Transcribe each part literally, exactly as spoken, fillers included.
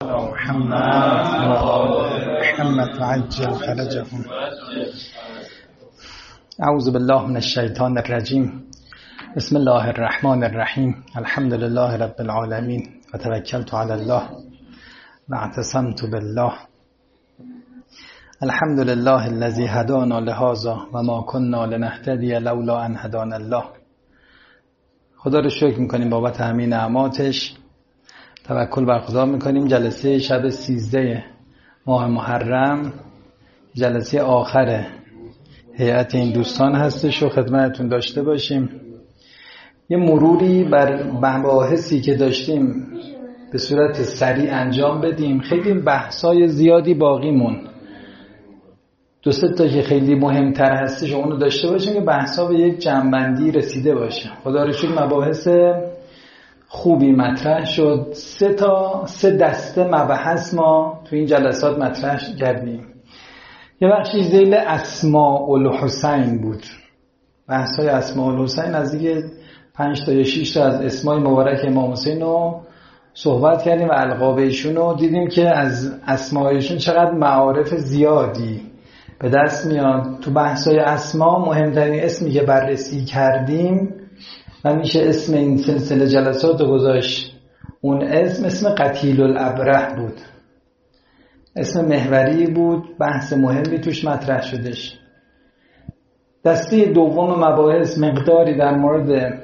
محمد محمد وعجل فرجهم. اعوذ بالله من الشیطان الرجیم. بسم الله الرحمن الرحیم. الحمد لله رب العالمین و توکلت علی الله و اعتصمت بالله. الحمد لله الذی هدانا لهذا و ما كنا لنهتدی لولا ان هدانا الله. خدا رو شکر میکنیم بابت همین نعماتش، توکل بر خدا میکنیم. جلسه شب سیزده ماه محرم، جلسه آخر هیئت این دوستان هستش و خدمتتون داشته باشیم. یه مروری بر مباحثی که داشتیم به صورت سریع انجام بدیم. خیلی بحثای زیادی باقی مون، دو سه تا که خیلی مهمتر هستش اونو داشته باشیم که بحثا به یک جنبندی رسیده باشه. خدا رو شکر مباحث خوبی مطرح شد. سه تا سه دسته مباحث ما تو این جلسات مطرح کردیم. یه بخشی ذیل اسماء الحسین بود. بحث‌های اسماء الحسین نزدیک پنج تا یا شش تا از اسمای مبارک امام حسین رو صحبت کردیم و القاب ایشون رو دیدیم که از اسمایشون چقدر معارف زیادی به دست میاد. تو بحث‌های اسما مهمترین اسمی که بررسی کردیم و میشه اسم این سلسله جلسات رو گذاشت، اون اسم اسم قتیل الابره بود. اسم محوری بود، بحث مهمی توش مطرح شدش. دسته دوم مباحث مقداری در مورد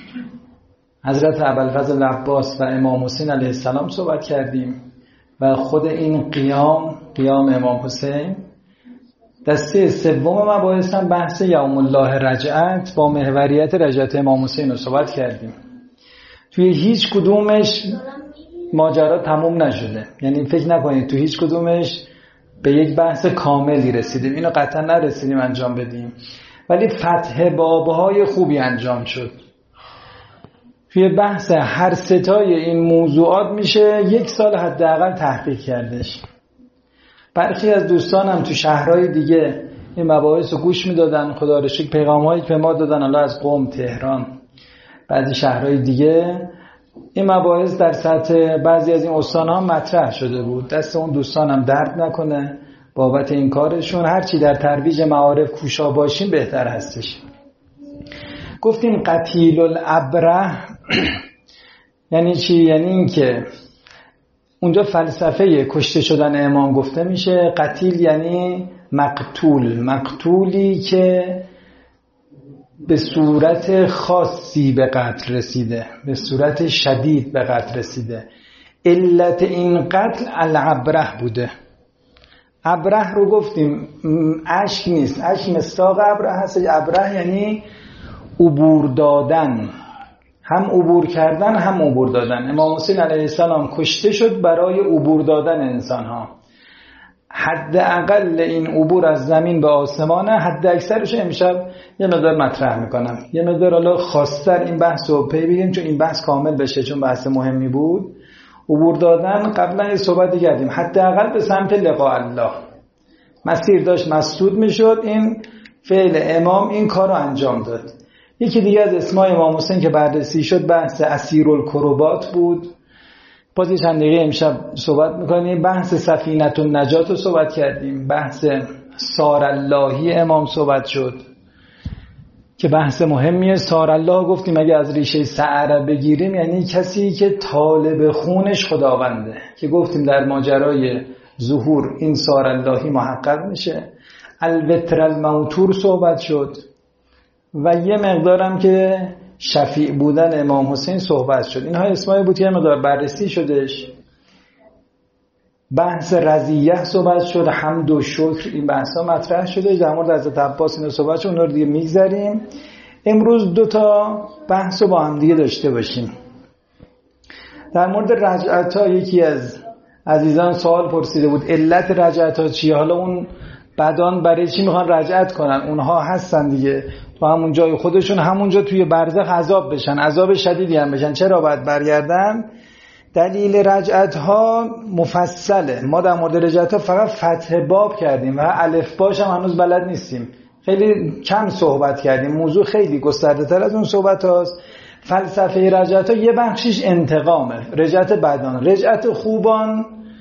حضرت ابوالفضل عباس و امام حسین علیه السلام صحبت کردیم و خود این قیام قیام امام حسین. دسته سوم مباحث هم بحث یوم الله رجعت با محوریت رجعت امام حسین رو صحبت کردیم. توی هیچ کدومش ماجرا تموم نشده، یعنی فکر نکنید تو هیچ کدومش به یک بحث کاملی رسیدیم، اینو قطعا نرسیدیم انجام بدیم، ولی فتح بابهای خوبی انجام شد. توی بحث هر ستای این موضوعات میشه یک سال حداقل تحقیق کردش. برخی از دوستانم تو شهرهای دیگه این مباحث رو گوش میدادن. خدا رو شکر پیغام‌هایی که ما دادن الله از قم، تهران، بعضی شهرهای دیگه این مباحث در سطح بعضی از این استان‌ها مطرح شده بود. دست اون دوستانم درد نکنه بابت این کارشون. هرچی در ترویج معارف کوشا باشیم بهتر هستش. گفتیم قتیل الابره یعنی چی؟ یعنی این که اونجا فلسفه کشته شدن امام گفته میشه. قتیل یعنی مقتول، مقتولی که به صورت خاصی به قتل رسیده، به صورت شدید به قتل رسیده. علت این قتل الابره بوده. ابره رو گفتیم اشک نیست، اشک مصداق ابره هست. ابره یعنی عبور دادن، هم عبور کردن هم عبور دادن. امام حسین علیه السلام کشته شد برای عبور دادن انسان ها. حد اقل این عبور از زمین به آسمانه، حد اکثرش امشب یه مقدار مطرح میکنم. یه مقدار حالا خواستر این بحث رو پی بگیم چون این بحث کامل بشه، چون بحث مهمی بود. عبور دادن قبلا یه صحبتی کردیم، حد اقل به سمت لقاء الله. مسیر داشت مسدود میشد، این فعل امام این کار رو انجام داد. یکی دیگه از اسمای امام حسین که بررسی شد بحث اسیرالکربات بود. باز چند دقیقه امشب صحبت میکنیم. بحث سفینة النجات رو صحبت کردیم. بحث ساراللهی امام صحبت شد که بحث مهمیه. سارالله گفتیم اگه از ریشه سعره بگیریم یعنی کسی که طالب خونش خداونده، که گفتیم در ماجرای ظهور این ساراللهی محقق میشه. الوتر الموتور صحبت شد و یه مقدارم که شفیع بودن امام حسین صحبت شد. اینها اسمایی بود که یه مقدار بررسی شدش. بحث رضیه صحبت شد، حمد و شکر، این بحثا مطرح شده. در مورد حضرت عباس اینو صحبت شد، اون رو دیگه میگذاریم. امروز دو تا بحث رو با هم دیگه داشته باشیم. در مورد رجعت ها یکی از عزیزان سوال پرسیده بود علت رجعت ها چیه؟ حالا اون بدان برای چی میخوان رجعت کنن؟ اونها هستن دیگه تو همون جای خودشون، همونجا توی برزخ عذاب بشن، عذاب شدیدی هم بشن. چرا باید برگردن؟ دلیل رجعت ها مفصله. ما در مورد رجعت ها فقط فتح باب کردیم و الف باش هم هنوز بلد نیستیم. خیلی کم صحبت کردیم. موضوع خیلی گسترده تر از اون صحبت هاست. فلسفه رجعت ها یه بخشیش انتقامه، رجعت بدان. رجعت خوبان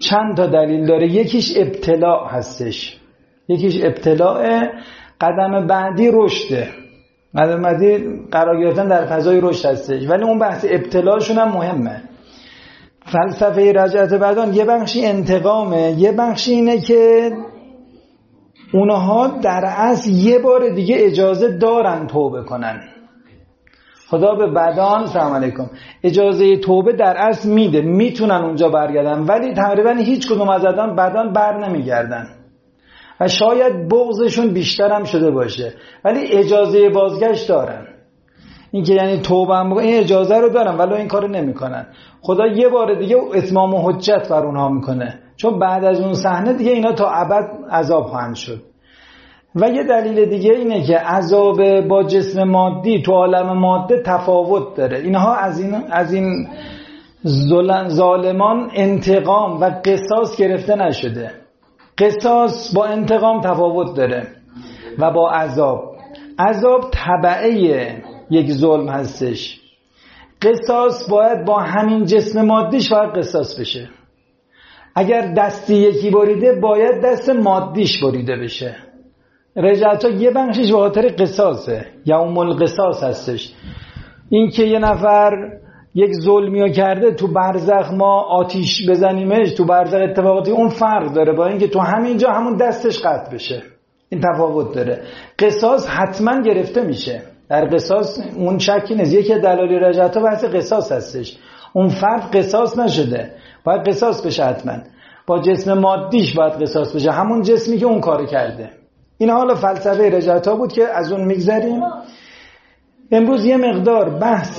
چند تا دلیل داره. یکیش ابتلاع هستش، یکیش ابتلاع. قدم بعدی رشده، قدم بعدی قرار گرفتن در فضای رشد هستش، ولی اون بحث ابتلاعشون هم مهمه. فلسفه رجعت بدان یه بخشی انتقامه، یه بخشی اینه که اونها در اصل یه بار دیگه اجازه دارن توبه کنن. خدا به بدان سلام علیکم اجازه توبه در اصل میده، میتونن اونجا برگردن، ولی تقریبا هیچ کدوم از بدان بدان بر نمیگردن و شاید بغضشون بیشتر هم شده باشه، ولی اجازه بازگشت دارن. این که یعنی توبه هم این اجازه رو دارن ولی این کارو نمیکنن. خدا یه بار دیگه اتمام و حجت بر اونها میکنه، چون بعد از اون صحنه دیگه اینا تا ابد عذاب خواهند شد. و یه دلیل دیگه اینه که عذاب با جسم مادی تو عالم ماده تفاوت داره. اینها از این از این ظالمان انتقام و قصاص گرفته نشده. قصاص با انتقام تفاوت داره و با عذاب. عذاب تبعه یک ظلم هستش. قصاص باید با همین جسم مادیش باید قصاص بشه. اگر دستی یکی بریده باید دست مادیش بریده بشه. رجعت ها یه بخشش به خاطر قصاصه، یوم القصاص هستش. این که یه نفر یک ظلمیو کرده تو برزخ ما آتیش بزنیمش، تو برزخ اتفاقاتی، اون فرق داره با اینکه تو همینجا همون دستش قطع بشه. این تفاوت داره. قصاص حتما گرفته میشه. در قصاص اون شکی نیست. یکی دلایل رجعت ها بحث قصاص هستش. اون فرد قصاص نشده، باید قصاص بشه حتما. با جسم مادیش باید قصاص بشه، همون جسمی که اون کارو کرده. این حالا فلسفه رجعت ها بود که از اون میگذریم. امروز یه مقدار بحث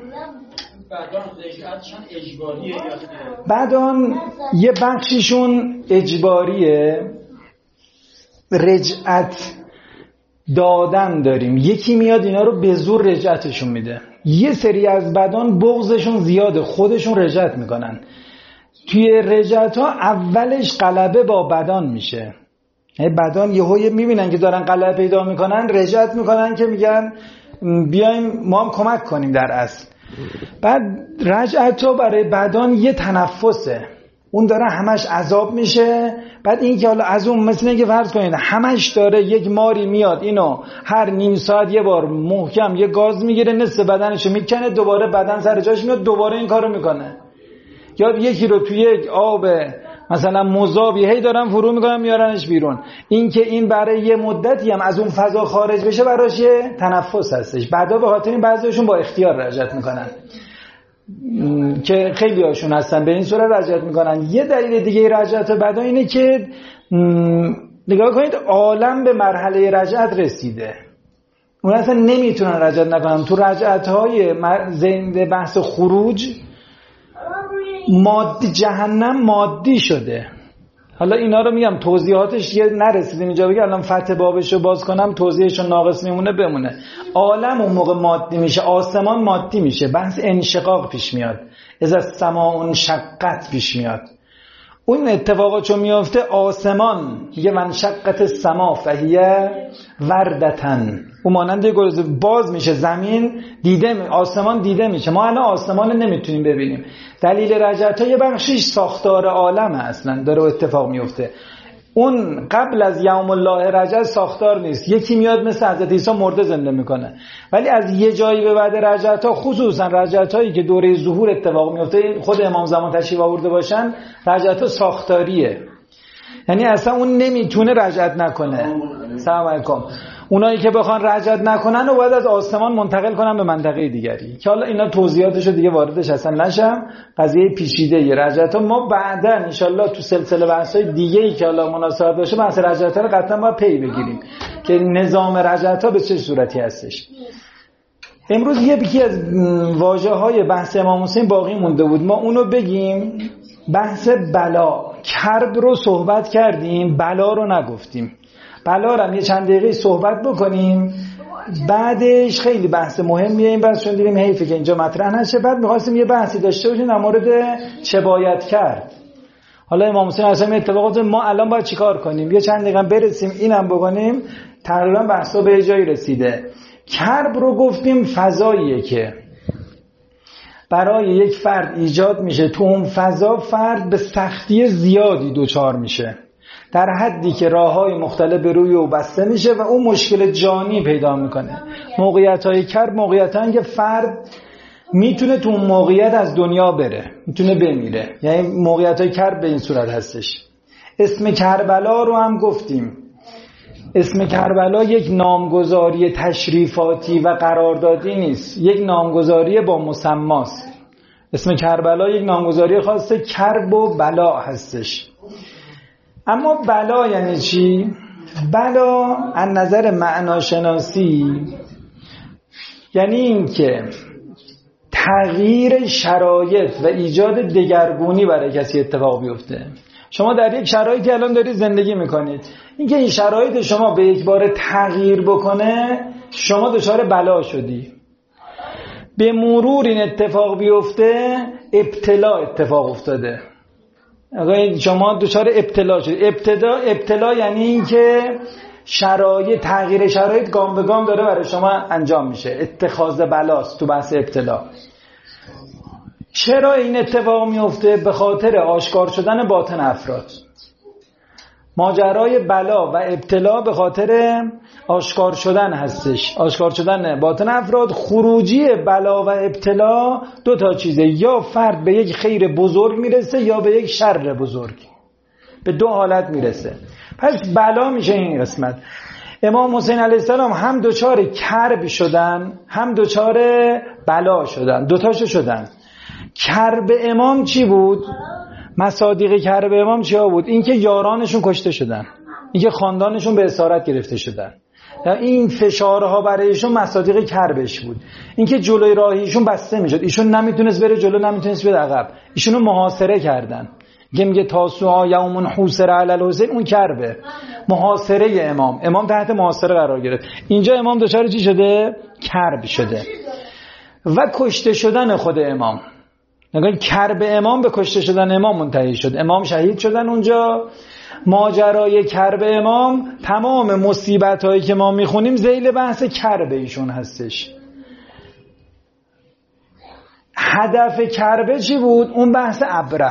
بعدان یه بخشیشون اجباریه، رجعت دادن داریم. یکی میاد اینا رو به زور رجعتشون میده. یه سری از بدان بغضشون زیاده، خودشون رجعت میکنن. توی رجعت ها اولش غلبه با بدان میشه. بدان یهو میبینن که دارن غلبه پیدا میکنن، رجعت میکنن که میگن بیایم ما هم کمک کنیم در اصل. بعد رجعت ها برای بدان یه تنفسه، اون داره همش عذاب میشه. بعد این که حالا از اون مثل اینکه فرض کنید همش داره یک ماری میاد اینو هر نیم ساعت یه بار محکم یه گاز میگیره، نصف بدنشو میکنه، دوباره بدن سر جاش میاد، دوباره این کارو میکنه. یا یکی رو توی یک آب مثلا مذابی هی دارن فرو میکنن میارنش بیرون. این که این برای یه مدتی هم از اون فضا خارج بشه براش یه تنفس هستش. بعدا به خاطر این بعضیشون با اختیار رجعت میکنن که خیلی هاشون هستن به این صورت رجعت میکنن. یه دلیل دیگه رجعت بعدا اینه که نگاه کنید عالم به مرحله رجعت رسیده، اون اصلا نمیتونن رجعت نکنن. تو رجعت های زنده بحث خروج مادی، جهنم مادی شده. حالا اینا رو میگم توضیحاتش یه نرسیدیم اینجا بگم الان فتح بابشو باز کنم توضیحشو ناقص میمونه بمونه. عالم اون موقع مادی میشه، آسمان مادی میشه، بحث انشقاق پیش میاد، از السماء انشقت پیش میاد. اون اتفاقا چون میافته آسمان میگه منشقت السماء فهی وردتن، اون مانند گل باز میشه، زمین دیده می... آسمان دیده میشه. ما الان آسمان نمیتونیم ببینیم. دلیل رجعت ها یه بخشیش ساختار عالم اصلا داره اتفاق میفته. اون قبل از یوم الله رجعت ساختار نیست. یکی میاد مثل حضرت عیسی مرده زنده میکنه، ولی از یه جایی به بعد رجعت ها، خصوصا رجعت هایی که دوره ظهور اتفاق میفته، خود امام زمان تشریف آورده باشن، رجعت ها ساختاریه. یعنی اصلا اون نمیتونه رجعت نکنه. سلام علیکم. اونایی که بخوان رجعت نکنن و باید از آسمان منتقل کنن به منطقه دیگری که حالا اینا توضیحاتشو دیگه واردش اصلا نشم. قضیه پیچیده ای رجعت ها ما بعدا ان شاء الله تو سلسله بحث‌های دیگه‌ای که حالا مناسبت باشه بحث رجعت ها رو قطعا باید پی بگیریم که نظام رجعت ها به چه صورتی هستش. امروز یکی از واژه‌های بحث امام حسین باقی مونده بود، ما اونو بگیم. بحث بلا، کرب رو صحبت کردیم، بلا رو نگفتیم. بلا رو هم یه چند دقیقه صحبت بکنیم، بعدش خیلی بحث مهمیه این بحث، چون دیدیم حیفه که اینجا مطرح نشه. بعد می‌خواستیم یه بحثی داشته باشیم در مورد چه باید کرد. حالا امام حسین اصلا اتفاقات ما الان باید چیکار کنیم، یه چند دقیقه برسیم اینم بکنیم، تقریبا بحثا به جایی رسیده. کرب رو گفتیم فضاییه که برای یک فرد ایجاد میشه، تو اون فضا فرد به سختی زیادی دچار میشه، در حدی که راههای مختلف به روی او بسته میشه و اون مشکل جانی پیدا میکنه. موقعیت‌های کرب موقعیت‌هایی که فرد میتونه تو اون موقعیت از دنیا بره، میتونه بمیره، یعنی موقعیت‌های کرب به این صورت هستش. اسم کربلا رو هم گفتیم. اسم کربلا یک نامگذاری تشریفاتی و قراردادی نیست، یک نامگذاری با مسماست. اسم کربلا یک نامگذاری خاصه کرب و بلا هستش. اما بلا یعنی چی؟ بلا از نظر معناشناسی یعنی این که تغییر شرایط و ایجاد دگرگونی برای کسی اتفاق بیفته. شما در یک شرایطی الان دارید زندگی میکنید، اینکه این شرایط شما به یک بار تغییر بکنه شما دچار بلا شدی. به مرور این اتفاق بیفته ابتلا اتفاق افتاده، شما دچار ابتلا شدید. ابتلا ابتلا یعنی اینکه شرایط تغییر شرایط گام به گام داره برای شما انجام میشه، اتخاذ بلاست تو بحث ابتلا. چرا این اتفاق میفته؟ به خاطر آشکار شدن باطن افراد. ماجرای بلا و ابتلا به خاطر آشکار شدن هستش، آشکار شدن باطن افراد. خروجی بلا و ابتلا دو تا چیزه، یا فرد به یک خیر بزرگ میرسه یا به یک شر بزرگ، به دو حالت میرسه. پس بلا میشه این قسمت. امام حسین علیه السلام هم دوچار کرب شدن هم دوچار بلا شدن، دوتاشو شدن. کرب امام چی بود؟ مصادیق کرب امام چیا بود؟ اینکه یارانشون کشته شدن، اینکه خاندانشون به اسارت گرفته شدن، این فشارها برایشون مصادیق کربش بود. اینکه جلوی راهیشون بسته میشد، ایشون نمیتونست بره جلو، نمیتونست بره عقب، ایشونو محاصره کردن. که میگه تاسوعا یوم حوصر علی الحسین، اون کربه، محاصره امام. امام تحت محاصره قرار گرفت. اینجا امام دچار چی شده؟ کرب شده. و کشته شدن خود امام، نگاه کرب امام به کشته شدن امام منتهی شد. امام شهید شدن اونجا. ماجرای کرب امام، تمام مصیبت هایی که ما میخونیم ذیل بحث کرب ایشون هستش. هدف کرب چی بود؟ اون بحث ابره.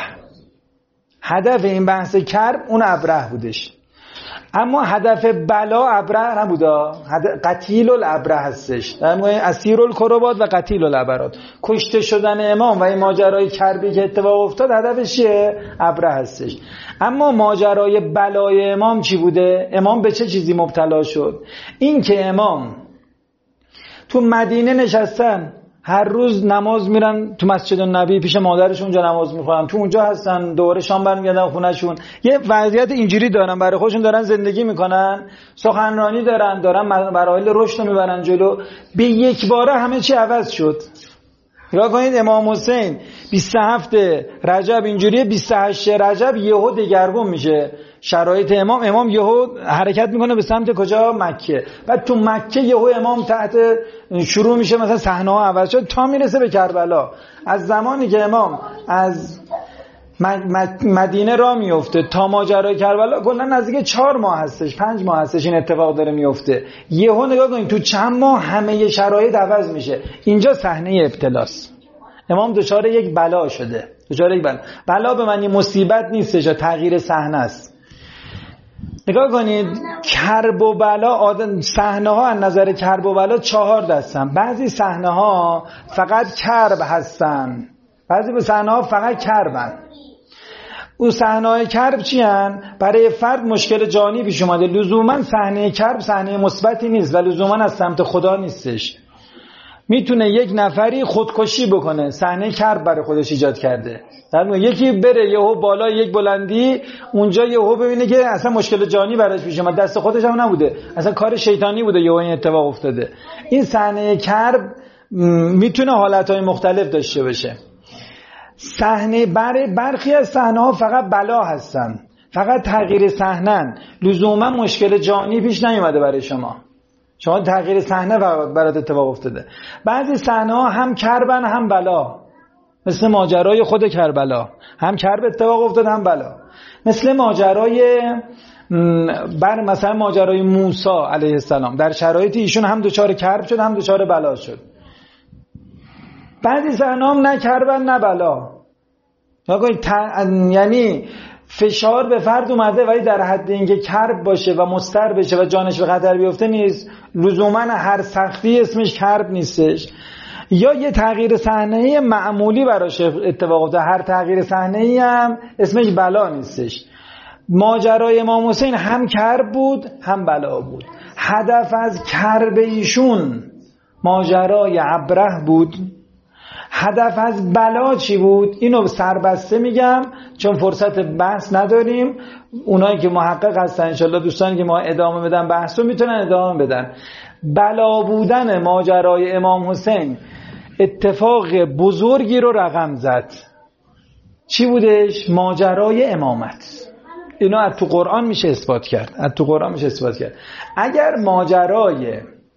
هدف این بحث کرب اون ابره بودش. اما هدف بلا ابره نبودا، قتیل الابره هستش. اسیر الکربات و قتیل الابرات. کشته شدن امام و این ماجرای کربی که اتفاق افتاد هدفش چیه؟ ابره هستش. اما ماجرای بلای امام چی بوده؟ امام به چه چیزی مبتلا شد؟ این که امام تو مدینه نشستن، هر روز نماز میرن تو مسجد النبی پیش مادرشون، اونجا نماز میخونن، تو اونجا هستن، دوباره شام برمیگردن خونهشون، یه وضعیت اینجوری دارن، برای خودشون دارن زندگی میکنن، سخنرانی دارن، دارن مراحل رشد رو میبرن جلو. به یک باره همه چی عوض شد. نگاه کنید امام حسین بیست و هفت رجب اینجوریه، بیست و هشت رجب یهو دگرگون میشه شرایط امام. امام یهو حرکت میکنه به سمت کجا؟ مکه. بعد تو مکه یهو امام تحت شروع میشه، مثلا صحنه ها عوض شد تا میرسه به کربلا. از زمانی که امام از مدینه را میفته تا ماجرای کربلا کلا نزدیک چهار ماه هستش، پنج ماه هستش این اتفاق داره میفته. یهو نگاه کنید تو چند ماه همه شرایط عوض میشه. اینجا صحنه ابتلاست. امام دچار یک بلا شده، دچار یک بلا. بلا به معنی مصیبت نیستش، تغییر صحنه است. نگاه کنید کرب و بلا، صحنه ها از نظر کرب و بلا چهار دستن. بعضی صحنه ها فقط کرب هستن، بعضی صحنه ها فقط کربن. او صحنه های کرب چی هن؟ برای فرد مشکل جانی پیش اومده. لزوما صحنه کرب صحنه مثبتی نیست و لزوما از سمت خدا نیستش. میتونه یک نفری خودکشی بکنه، صحنه کرب برای خودش ایجاد کرده. یکی بره یهو بالا یک بلندی، اونجا یهو ببینه که اصلا مشکل جانی براش پیش اومد، دست خودش هم نبوده، اصلا کار شیطانی بوده، یهو این اتفاق افتاده. این صحنه کرب میتونه حالتهای مختلف داشته باشه. صحنه برای برخی از صحنه ها فقط بلا هستن، فقط تغییر صحنه، لزوما مشکل جانی پیش نیومده برای شما، شما تغییر صحنه برات اتفاق افتاده. بعضی صحنه ها هم کربن هم بلا، مثل ماجرای خود کربلا، هم کرب اتفاق افتاد هم بلا. مثل ماجرای بر مثلا ماجرای موسی علیه السلام، در شرایطی ایشون هم دچار کرب شد هم دچار بلا شد. بعضی صحنه هم نه کربن نه بلا، یعنی فشار به فرد اومده ولی در حد اینکه کرب باشه و مضطر بشه و جانش به خطر بیفته نیست. لزوما هر سختی اسمش کرب نیستش. یا یه تغییر صحنه‌ای معمولی براش اتفاق افتاد، هر تغییر صحنه‌ای هم اسمش بلا نیستش. ماجرای امام حسین هم کرب بود هم بلا بود. هدف از کرب ایشون ماجرای ابره بود. هدف از بلا چی بود؟ اینو سربسته میگم چون فرصت بحث نداریم. اونایی که محقق هستن انشالله دوستانی که ما ادامه بدن بحثو میتونن ادامه بدن. بلا بودن ماجرای امام حسین اتفاق بزرگی رو رقم زد. چی بودش؟ ماجرای امامت. اینو از تو قرآن میشه اثبات کرد. از تو قرآن میشه اثبات کرد. اگر ماجرای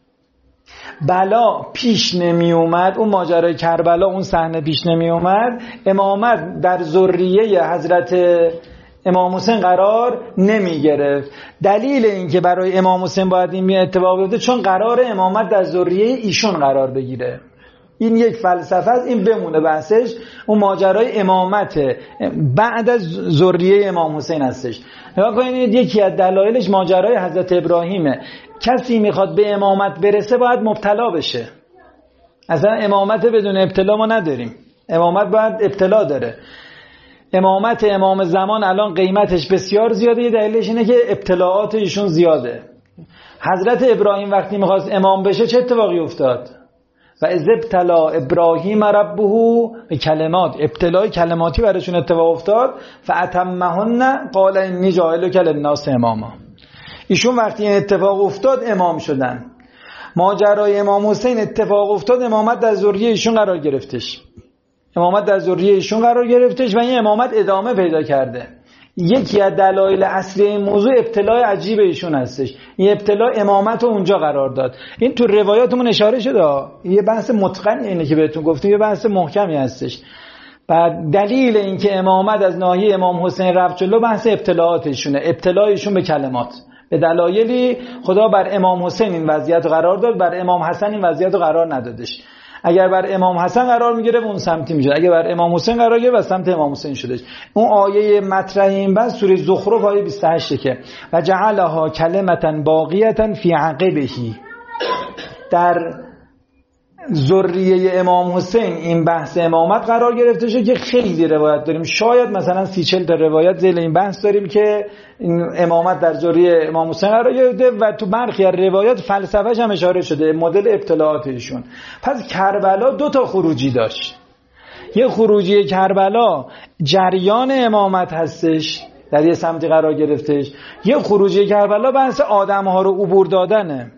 بلا پیش نمی اومد، اون ماجرای کربلا، اون صحنه پیش نمی اومد، امامت در ذریه حضرت امام حسین قرار نمی گرفت. دلیل این که برای امام حسین باید این اتفاق بیفته چون قرار امامت در ذریه ایشون قرار بگیره. این یک فلسفه است، این بمونه بحثش. اون ماجرای امامت بعد از ذریه امام حسین هستش. نگاه کنید یکی از دلایلش ماجرای حضرت ابراهیمه. کسی میخواد به امامت برسه باید مبتلا بشه. اصلا امامت بدون ابتلا ما نداریم. امامت باید ابتلا داره. امامت امام زمان الان قیمتش بسیار زیاده. یه دلیلش اینه که ابتلاعات ایشون زیاده. حضرت ابراهیم وقتی میخواست امام بشه چه اتفاقی افتاد؟ و اذ ابتلا ابراهیم ربه به کلمات، ابتلای کلماتی براشون اتفاق افتاد. فاتمهن قال انی جاعلک للناس اماما. ایشون وقتی این اتفاق افتاد امام شدن. ماجرای امام حسین اتفاق افتاد، امامت در ذریه ایشون قرار گرفتش. امامت در ذریه ایشون قرار گرفتش و این امامت ادامه پیدا کرده. یکی از دلایل اصلی این موضوع ابتلای عجیب ایشون هستش. این ابتلا امامت رو اونجا قرار داد. این تو روایاتمون اشاره شده. یه بحث متقنی اینه که بهتون گفتیم، یه بحث محکمی هستش. و دلیل این که امامت از ناحیه امام حسین رفت جلو بحث ابتلاعاتشونه. ابتلایشون به کلمات. به دلایلی خدا بر امام حسین این وضعیت قرار داد، بر امام حسن این وضعیت قرار ندادش. اگر بر امام حسن قرار میگیره اون سمتی میشه، اگر بر امام حسین قرار گرفت و سمت امام حسین شدش. اون آیه مطرح این بس سوره زخرف آیه بیست و هشت که و جعلها کلمة باقیة فی عقبه، در ذریه امام حسین این بحث امامت قرار گرفته شد که خیلی روایت داریم. شاید مثلا سی چل تا روایت ذیل این بحث داریم که این امامت در ذریه امام حسین قرار گرفته و تو برخی از روایات فلسفه‌اش هم اشاره شده، مدل ابتلاعاتشون. پس کربلا دو تا خروجی داشت. یه خروجی کربلا جریان امامت هستش، در یه سمتی قرار گرفتش. یه خروجی کربلا بحث آدم‌ها رو عبور دادنه.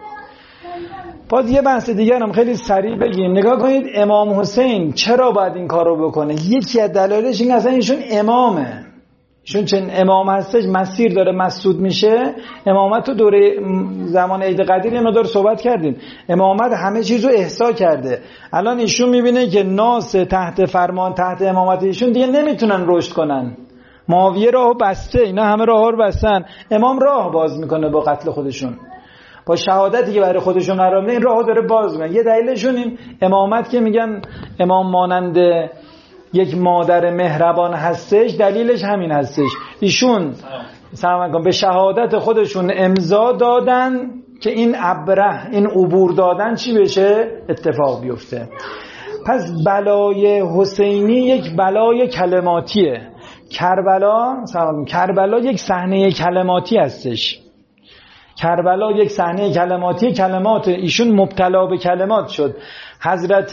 باز یه بحث دیگر هم خیلی سریع بگیم. نگاه کنید امام حسین چرا باید این کار رو بکنه؟ یکی از دلایلش این اصلا ایشون امامه. ایشون چون امام هستش مسیر داره مسعود میشه. امامت تو دوره زمان عید قدیر یه مقدار صحبت کردیم. امامت همه چیز رو احصا کرده. الان ایشون میبینه که ناس تحت فرمان تحت امامت ایشون دیگه نمیتونن رشد کنن. معاویه راهو بسته، اینا همه راهو رو بستن. امام راه باز میکنه با قتل خودشون، با شهادتی که برای خودشون قرار میده این راهو داره باز میکنه. یه دلیلشون این امامت که میگن امام مانند یک مادر مهربان هستش، دلیلش همین هستش. ایشون سلام علیکم به شهادت خودشون امضا دادن که این ابره، این عبور دادن چی بشه؟ اتفاق بیفته. پس بلای حسینی یک بلای کلماتیه. کربلا سلام کربلا یک صحنه کلماتی هستش. کربلا یک صحنه کلماتی، کلمات ایشون مبتلا به کلمات شد. حضرت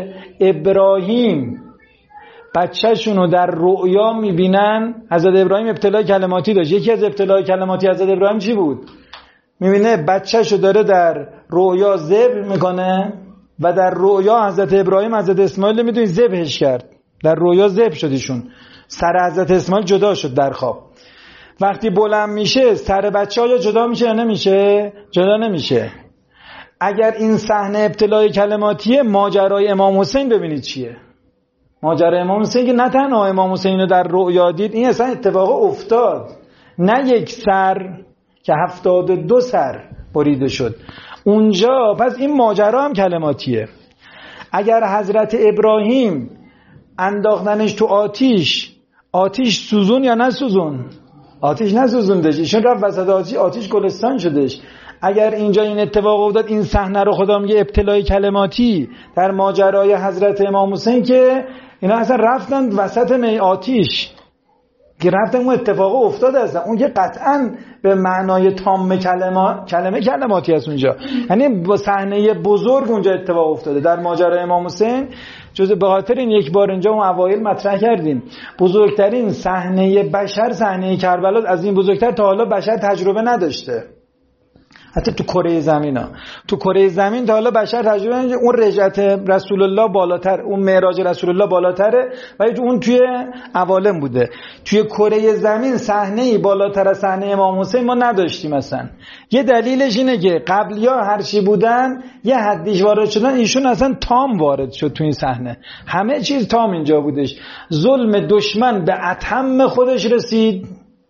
ابراهیم بچه‌شون رو در رؤیا میبینن. حضرت ابراهیم ابتلای کلماتی داشت. یکی از ابتلای کلماتی حضرت ابراهیم چی بود؟ میبینه بچه‌شو داره در رؤیا ذبح میکنه و در رؤیا حضرت ابراهیم حضرت اسماعیل میدونی ذبحش کرد. در رؤیا ذبح شد ایشون. سر حضرت اسماعیل جدا شد در خواب. وقتی بلند میشه سر بچه ها یا جدا میشه یا نمیشه؟ جدا نمیشه. اگر این صحنه ابتلای کلماتیه، ماجرای امام حسین ببینید چیه. ماجرای امام حسین که نه تنها امام حسین رو در رؤیا دید، این اصلا اتفاق افتاد. نه یک سر که هفتاد و دو سر بریده شد اونجا. پس این ماجرا هم کلماتیه. اگر حضرت ابراهیم انداختنش تو آتیش، آتیش سوزون یا نه سوزون؟ آتیش نسوزوندش، ایشون رفت وسط آتیش، آتیش گلستان شدش. اگر اینجا این اتفاق افتاد، این صحنه رو خدا میگه ابتلای کلماتی در ماجرای حضرت امام حسین که اینا اصلا رفتن وسط می آتیش که رفتن اون اتفاق افتاد، اصلا اون که قطعا به معنای تام کلمه کلمه کلماتی است اونجا، یعنی با صحنه بزرگ اونجا اتفاق افتاده در ماجرای امام حسین. جز به خاطر این یک بار اینجا اون اوایل مطرح کردیم بزرگترین صحنه بشر صحنه کربلا، از این بزرگتر تا حالا بشر تجربه نداشته. حتی تو کره زمین ها تو کره زمین تا حالا بشر تجربه نداشته. اون رجعت رسول الله بالاتر، اون معراج رسول الله بالاتره، ولی اون توی عوالم بوده. توی کره زمین صحنه‌ای بالاتر از صحنه امام حسین ما نداشتیم اصلا. یه دلیلش اینه که قبلی‌ها هر چی بودن یه حدیش وارد شدن، ایشون اصلا تام وارد شد تو این صحنه، همه چیز تام اینجا بودش. ظلم دشمن به اتم خودش رسید،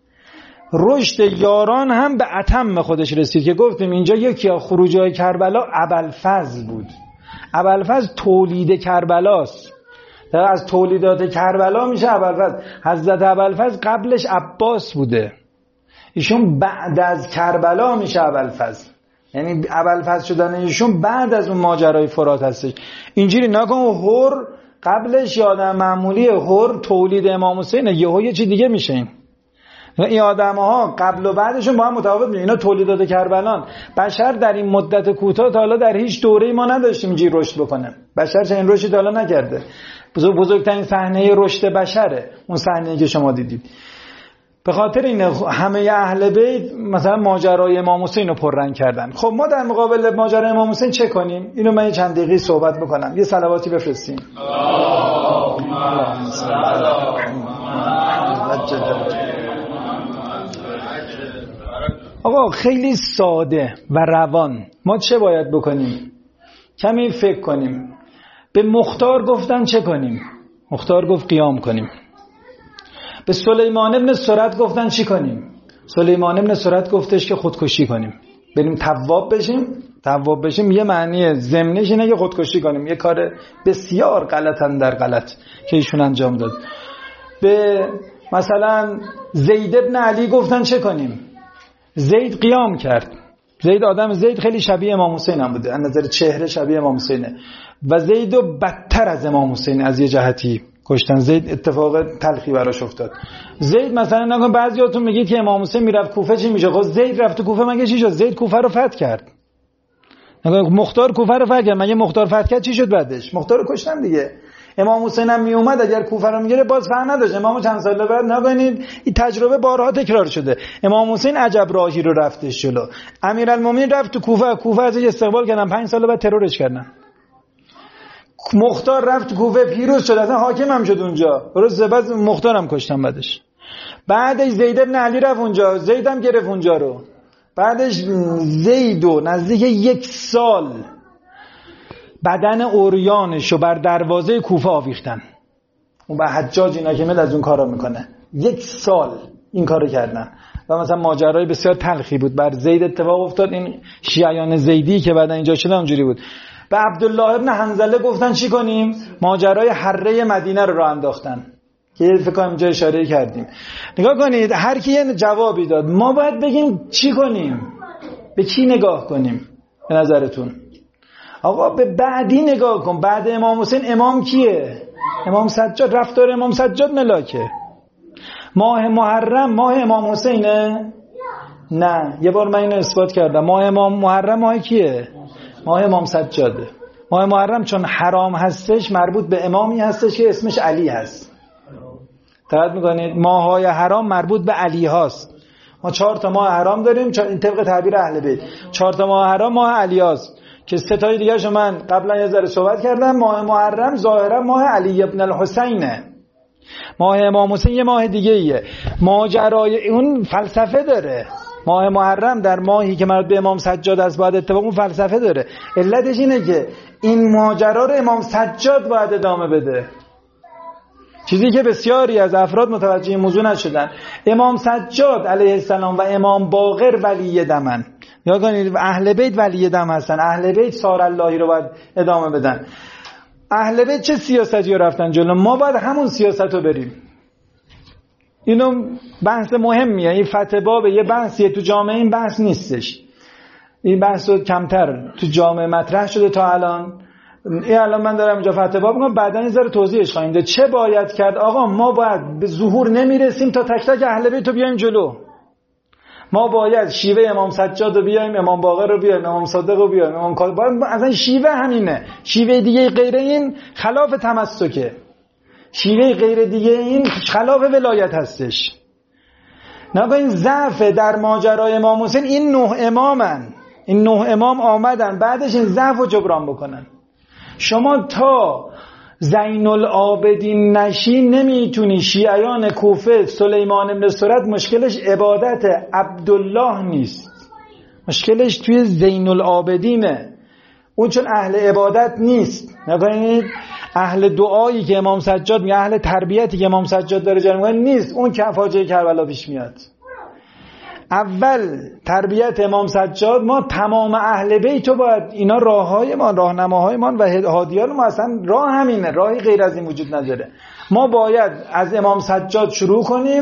رشد یاران هم به اتم خودش رسید که گفتیم اینجا یکی از خروجای کربلا ابوالفضل بود. ابوالفضل تولید کربلاست، از تولیدات کربلا میشه ابوالفضل. حضرت ابوالفضل قبلش عباس بوده، ایشون بعد از کربلا میشه ابوالفضل، یعنی ابوالفضل شدن ایشون بعد از اون ماجرای فرات هستش. اینجوری نکن هور قبلش یادم معمولی، هور تولید امام حسین، یهو یه چی دیگه میشه. این این آدم‌ها قبل و بعدشون با هم متفاوت میشه. اینا تولیدات کربلان. بشر در این مدت کوتاه تا حالا در هیچ دوره‌ای ما نداشتیم اینجوری رشد بکنه. بشر چنین رشدی تا حالا نکرده. بزرگ بزرگترین صحنه رشد بشره اون صحنه‌ای که شما دیدید. به خاطر این همه اهل بیت مثلا ماجرای امام حسین رو پررنگ کردن. خب ما در مقابل ماجرای امام حسین چه کنیم؟ اینو من چند دقیقه صحبت بکنم. یه صلواتی بفرستیم. اللهم صل علی محمد. آقا خیلی ساده و روان ما چه باید بکنیم؟ کمی فکر کنیم. به مختار گفتن چه کنیم؟ مختار گفت قیام کنیم. به سلیمان ابن سرد گفتن چی کنیم؟ سلیمان ابن سرد گفتش که خودکشی کنیم، بریم تواب بشیم. تواب بشیم یه معنی ضمنش اینه که خودکشی کنیم، یه کار بسیار غلطن در غلط که ایشون انجام داد. به مثلا زید ابن علی گفتن چه کنیم؟ زید قیام کرد. زید آدم زید خیلی شبیه امام حسین هم بوده، از نظر چهره شبیه امام حسینه و زیدو بدتر از امام حسین از یه جهتی کشتن. زید اتفاق تلخی براش افتاد. زید مثلا نگم بعضیاتون میگید که امام حسین میرفت کوفه چی میشه؟ خب زید رفت کوفه مگه چی شد؟ زید کوفه رو فتح کرد. نگم مختار کوفه رو فتح کرد، مگه مختار فتح کرد چی شد بعدش؟ مختار رو کشتن دیگه. امام حسین هم می اومد اگر کوفه رو میگیره باز فرق نداشت. امام چند سال بعد نگینید این تجربه بارها تکرار شده. امام حسین عجب راهی رو رفتش جلو. امیرالمومنین رفت تو کوفه، کوفه ازش استقبال کردن، پنج سال بعد ترورش کردن. مختار رفت کوفه پیروز شد، اصلا حاکم هم شد اونجا. روز بعد مختار هم کشتن بعدش. بعدش زید ابن علی رفت اونجا، زید هم گرفت اونجا رو. بعدش زیدو نزدیک یک سال بدن اوریانشو بر دروازه کوفه آویختن. اون به حجاج اینا که میاد از اون کارا میکنه. یک سال این کارو کردن و مثلا ماجرای بسیار تلخی بود بر زید اتفاق افتاد. این شیعیان زیدی که بعد اینجا شدن اونجوری بود. به عبدالله ابن حنظله گفتن چی کنیم؟ ماجرای حره مدینه رو راه انداختن که فکر کنم اینجا اشاره کردیم. نگاه کنید هر کی یه جوابی داد. ما باید بگیم چی کنیم؟ به کی نگاه کنیم به نظرتون؟ آقا به بعدی نگاه کن. بعد امام حسین امام کیه؟ امام سجاد. رفتار امام سجاد ملاکه. ماه محرم ماه امام حسینه؟ نه، یه بار من اینو اثبات کردم. ماه امام محرم ماه کیه؟ ماه امام سجاده. ماه محرم چون حرام هستش مربوط به امامی هستش که اسمش علی هست. دقت میکنید؟ ماهای حرام مربوط به علی هاست. ما چهار تا ماه حرام داریم طبق تعبیر اهل بیت. چهار تا ماه حرام ماه علی هاست که سه تای دیگه شو من قبلا یه ذره صحبت کردم. ماه محرم ظاهرا ماه علی ابن الحسینه. ماه امام حسین یه ماه دیگه ایه. ماجرای اون فلسفه داره. ماه محرم در ماهی که مربوط به امام سجاد است باید اتفاق اون فلسفه داره. علتش اینه که این ماجرا رو امام سجاد باید ادامه بده، چیزی که بسیاری از افراد متوجه این موضوع نشدن. امام سجاد علیه السلام و امام باقر ولی دمن، یا کنید اهل بیت ولی دم هستن. اهل بیت سار اللهی رو باید ادامه بدن. اهل بیت چه سیاستی رو رفتن جلو، ما باید همون سیاست رو بریم. اینو بحث مهمیه. این فتح باب یه بحثیه تو جامعه، این بحث نیستش. این بحث رو کمتر تو جامعه مطرح شده تا الان. این الان من دارم اینجا فتح باب میگم، بعداً یه ذره توضیحش خواهیم داد. چه باید کرد؟ آقا ما باید به ظهور نمیرسیم تا تک تک اهل بیت رو بیایم جلو. ما باید شیوه امام سجاد رو بیایم، امام باقر رو بیایم، امام صادق رو بیایم، امام کاظم. باید اصلا شیوه همینه. شیوه دیگه غیر این خلاف تمسکه. شیوه غیر دیگه این خلاف ولایت هستش. نگاه این ضعف در ماجرای امام حسین، این نه امامن، این نه امام آمدن بعدش این ضعف رو جبران بکنن. شما تا زین العابدین نشی نمیتونی. شیعیان کوفه سلیمان بن سرد مشکلش عبادت عبدالله نیست، مشکلش توی زین العابدینه. اون چون اهل عبادت نیست. نکنید اهل دعایی که امام سجاد میگه، اهل تربیتی که امام سجاد داره جلوه میکنه نیست. اون که فاجعه کربلا پیش میاد. اول تربیت امام سجاد. ما تمام اهل بیت رو باید، اینا راههای ما، راهنماهای ما و هادیان ما، اصلا راه همینه، راهی غیر از این وجود نداره. ما باید از امام سجاد شروع کنیم،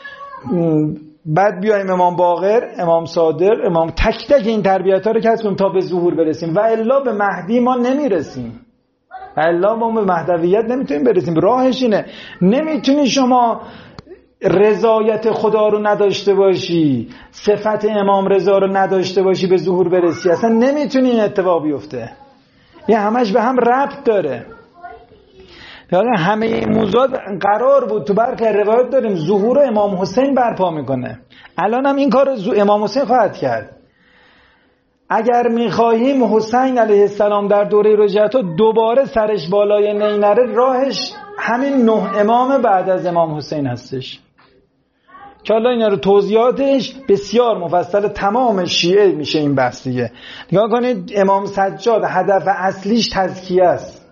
بعد بیایم امام باقر، امام صادق، امام تک تک این تربیت ها رو کسب کنیم تا به ظهور برسیم. و الا به مهدی ما نمیرسیم. و الا ما به مهدویت نمیتونیم برسیم. راهش اینه. نمیتونی شما رضایت خدا رو نداشته باشی، صفت امام رضا رو نداشته باشی به ظهور برسی. اصلا نمیتونی این اتفاق بیفته. یه همش به هم ربط داره. یعنی همه این موضوعات قرار بود تو برخی روایات داریم ظهور امام حسین برپا میکنه. الان هم این کار امام حسین خواهد کرد. اگر میخواهیم حسین علیه السلام در دوره رجعت دوباره سرش بالای نینره، راهش همین نه امام بعد از امام حسین هستش که حالا اینا رو توضیحاتش بسیار مفصل. تمام شیعه میشه این بحث دیگه. نگاه کنید امام سجاد هدف اصلیش تزکیه است.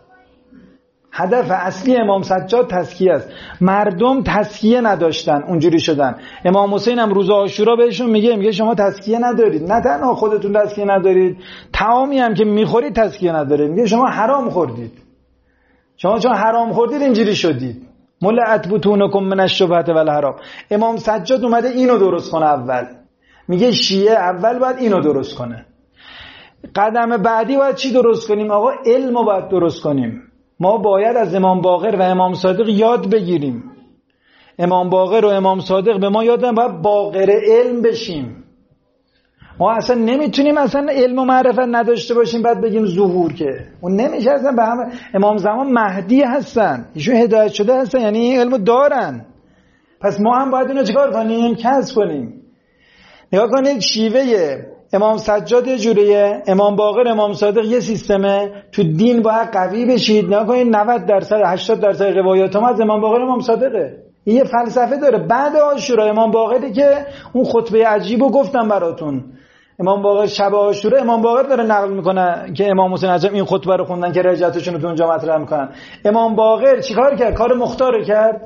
هدف اصلی امام سجاد تزکیه است. مردم تزکیه نداشتن، اونجوری شدن. امام حسین هم روز عاشورا بهشون میگه میگه شما تزکیه ندارید. نه تنها خودتون تزکیه ندارید، طعامی هم که میخورید تزکیه ندارید. میگه شما حرام خوردید. شما چون حرام خوردید اینجوری شدید. ملعت بطونکم من الشبهة والحرام. امام سجاد اومده اینو درست کنه. اول میگه شیعه اول باید اینو درست کنه. قدم بعدی باید چی درست کنیم؟ آقا علمو باید درست کنیم. ما باید از امام باقر و امام صادق یاد بگیریم. امام باقر و امام صادق به ما یاد دادن باید باقر علم بشیم. ما اصلا نمیتونیم اصلا علم و معرفت نداشته باشیم بعد بگیم ظهور، که اون نمیشه. اصلا به همه امام زمان مهدی هستن، ایشون هدایت شده هستن، یعنی این علمو دارن. پس ما هم باید اینو چیکار کنیم؟ کسب کنیم. نگاه کنید شیوه امام سجاد یه جوریه، امام باقر امام صادق یه سیستمه. تو دین باید قوی بشید. نگاه کنید نود درصد هشتاد درصد روایات هم از امام باقر امام صادقه. این یه فلسفه داره. بعد عاشورا امام باقری که اون خطبه عجیبو گفتم براتون، امام باقر شب عاشورا امام باقر داره نقل میکنه که امام حسین عجب این خطبه رو خوندن که رجعتشون رو تو اونجا مطرح میکنن. امام باقر چیکار کرد؟ کار مختار کرد.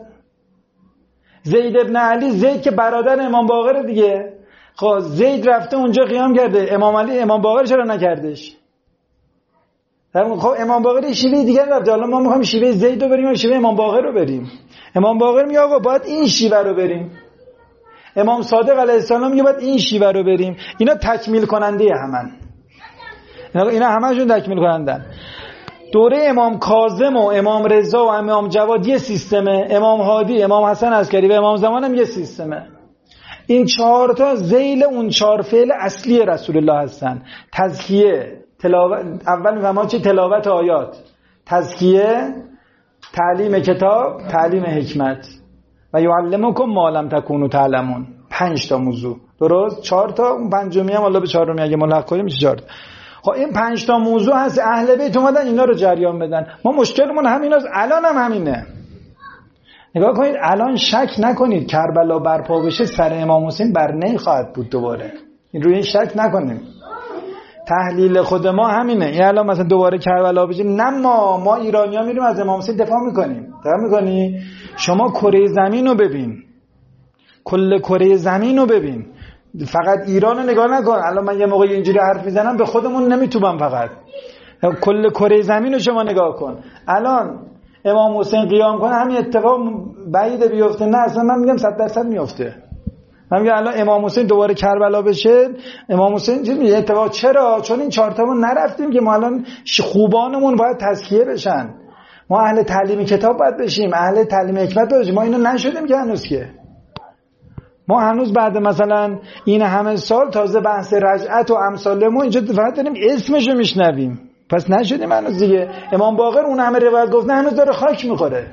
زید ابن علی، زید که برادر امام باقر دیگه، خب زید رفته اونجا قیام کرده، امام علی امام باقر چرا نکردش؟ خب امام باقر شیوه دیگه رفته. حالا ما میخوایم شیوه زید رو بریم و شیوه امام باقر رو بریم. امام باقر میگه آقا باید این شیوه رو بریم. امام صادق علیه السلام میگه باید این شیوه رو بریم. اینا تکمیل کننده همن. اینا همشون تکمیل کنندن. دوره امام کاظم و امام رضا و امام جواد یه سیستمه، امام هادی، امام حسن عسکری و امام زمان هم یه سیستمه. این چهار تا ذیل اون چهار فعل اصلی رسول الله هستن. تزکیه، تلاوت، اول میفهمم چه تلاوت آیات، تزکیه، تعلیم کتاب، تعلیم حکمت و یعلمکم ما لم تکونوا تعلمون. پنج تا موضوع. درست؟ چهار تا، اون پنجمی هم الله به چهارمی اگه ملحق کنیم میشه چهار تا. خب این پنج تا موضوع هست. اهل بیت اومدن اینا رو جریان بدن. ما مشکلمون همیناست. الان هم همینه. نگاه کنید الان شک نکنید کربلا برپا بشه سر امام حسین بر نی خواهد بود دوباره. این روی این شک نکنیم. تحلیل خود ما همینه. این الان مثلا دوباره کربلا بشه، نه ما ما ایرانی‌ها میریم از امام حسین دفاع میکنیم. دفاع میکنی؟ شما کره زمین رو ببین. کل کره زمین رو ببین. فقط ایران رو نگاه نکن. الان من یه موقع اینجوری حرف میزنم به خودمون نمیتونم، فقط کل کره زمین رو شما نگاه کن. الان امام حسین قیام کنه همین اتفاق بعیده بیفته؟ نه اصلا من میگم صد درصد میفته. من میگم الان امام حسین دوباره کربلا بشه، امام حسین چه میگه اتفاق؟ چرا؟ چون این چهار تامون نرفتیم که ما الان خوبانمون باید تزکیه بشن، ما اهل تعلیم کتاب باید بشیم، اهل تعلیم حکمت باید بشیم. ما اینو نشدیم که هنوز، که ما هنوز بعد مثلا این همه سال تازه بحث رجعت و امثال ما اینجا فقط داریم اسمشو میشنویم، پس نشدیم هنوز دیگه. امام باقر اون همه روایت گفته هنوز داره خاک میخوره.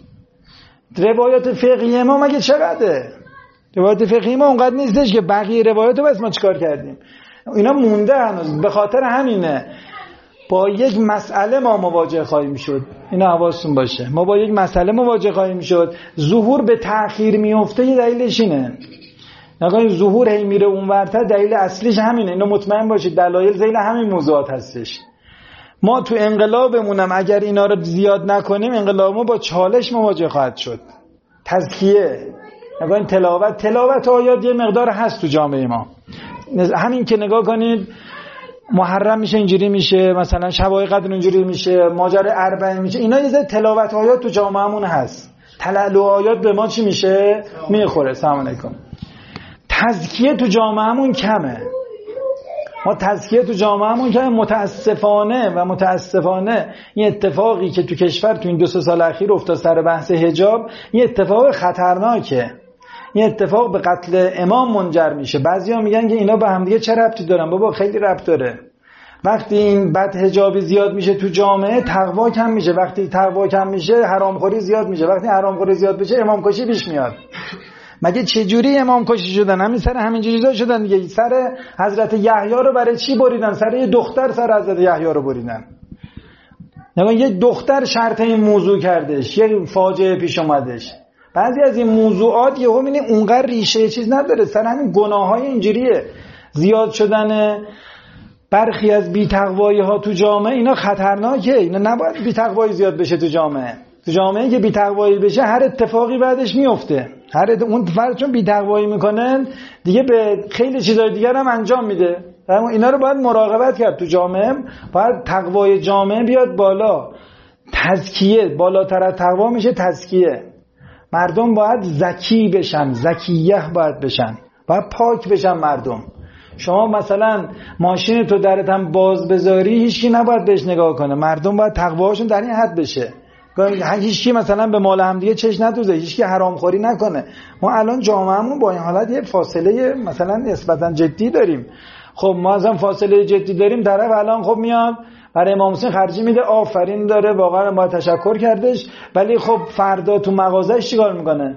روایات فقهی ما مگه چقدره؟ روایات فقهی ما اونقدر نیستش که بقیه روایاتو بس ما چیکار کردیم؟ اینا مونده هنوز. به خاطر همینه با یک مسئله ما مواجه خواهیم شد. اینا حواستون باشه، ما با یک مسئله مواجه خواهیم شد. ظهور به تأخیر میفته، یه دلیلش اینه. نگاه ظهور هی میره اونورتر، دلیل اصلیش همینه. اینو مطمئن باشید دلایل ذیل همین موضوعات هستش. ما تو انقلابمونم اگر اینا رو زیاد نکنیم، انقلاب ما با چالش مواجه خواهد شد. تزکیه، نگاه این تلاوت تلاوت آیات یه مقدار هست تو جامعه ما. همین که نگاه کنید محرم میشه اینجوری میشه، مثلا شبای قدر اینجوری میشه، ماجرا اربعین میشه، اینا یه ذره تلاوت آیات تو جامعهمون هست. تلالو آیات به ما چی میشه؟ میخوره. سلام علیکم. تزکیه تو جامعهمون کمه. ما تزکیه تو جامعهمون کمه. متاسفانه و متاسفانه این اتفاقی که تو کشور تو این دو سه سال اخیر افتاد سر بحث حجاب، این اتفاق خطرناکه. این اتفاق به قتل امام منجر میشه. بعضیا میگن که اینا به هم دیگه چه ربطی دارن؟ بابا خیلی ربط داره. وقتی این بد حجابی زیاد میشه تو جامعه، تقوا کم میشه. وقتی تقوا کم میشه، حرامخوری زیاد میشه. وقتی حرامخوری زیاد بشه، امام کشی پیش میاد. مگه چه جوری امام کشی شدن؟ همین سر همین جوری شدن دیگه. سر حضرت یحیی رو برای چی بریدن؟ سر یه دختر سر حضرت یحیی رو بریدن. نگاه یه دختر شرط این موضوع کردش، یه فاجعه پیش اومدش. بعضی از این موضوعات یهو میبینی اونقدر ریشه چیز نداره، سر همین گناه‌های اینجوریه. زیاد شدن برخی از بی‌تقوایی ها تو جامعه، اینا خطرناکه. اینا نباید بی‌تقوایی زیاد بشه تو جامعه. تو جامعه که بی‌تقوایی بشه، هر اتفاقی بعدش میفته. هر ات... اون فرد چون بی‌تقوایی میکنن دیگه به خیلی چیزای دیگر هم انجام میده. اینا رو باید مراقبت کرد تو جامعه. باید تقوای جامعه بیاد بالا. تزکیه بالاتر از تقوا میشه تزکیه. مردم باید زکی بشن، زکیه باید بشن، باید پاک بشن مردم. شما مثلا ماشین تو درت هم باز بذاری، هیچکی نباید بهش نگاه کنه. مردم باید تقواهاشون در این حد بشه. هیچکی مثلا به مال هم دیگه چش ندوزه، هیچکی حرامخوری نکنه. ما الان جامعهمون با این حالت یه فاصله مثلا نسبتا جدی داریم. خب ما مثلا فاصله جدی داریم، طرف الان خب میاد برای امام حسین خرجی میده، آفرین داره، واقعا ما تشکر کردش، ولی خب فردا تو مغازه‌اش چیکار میکنه؟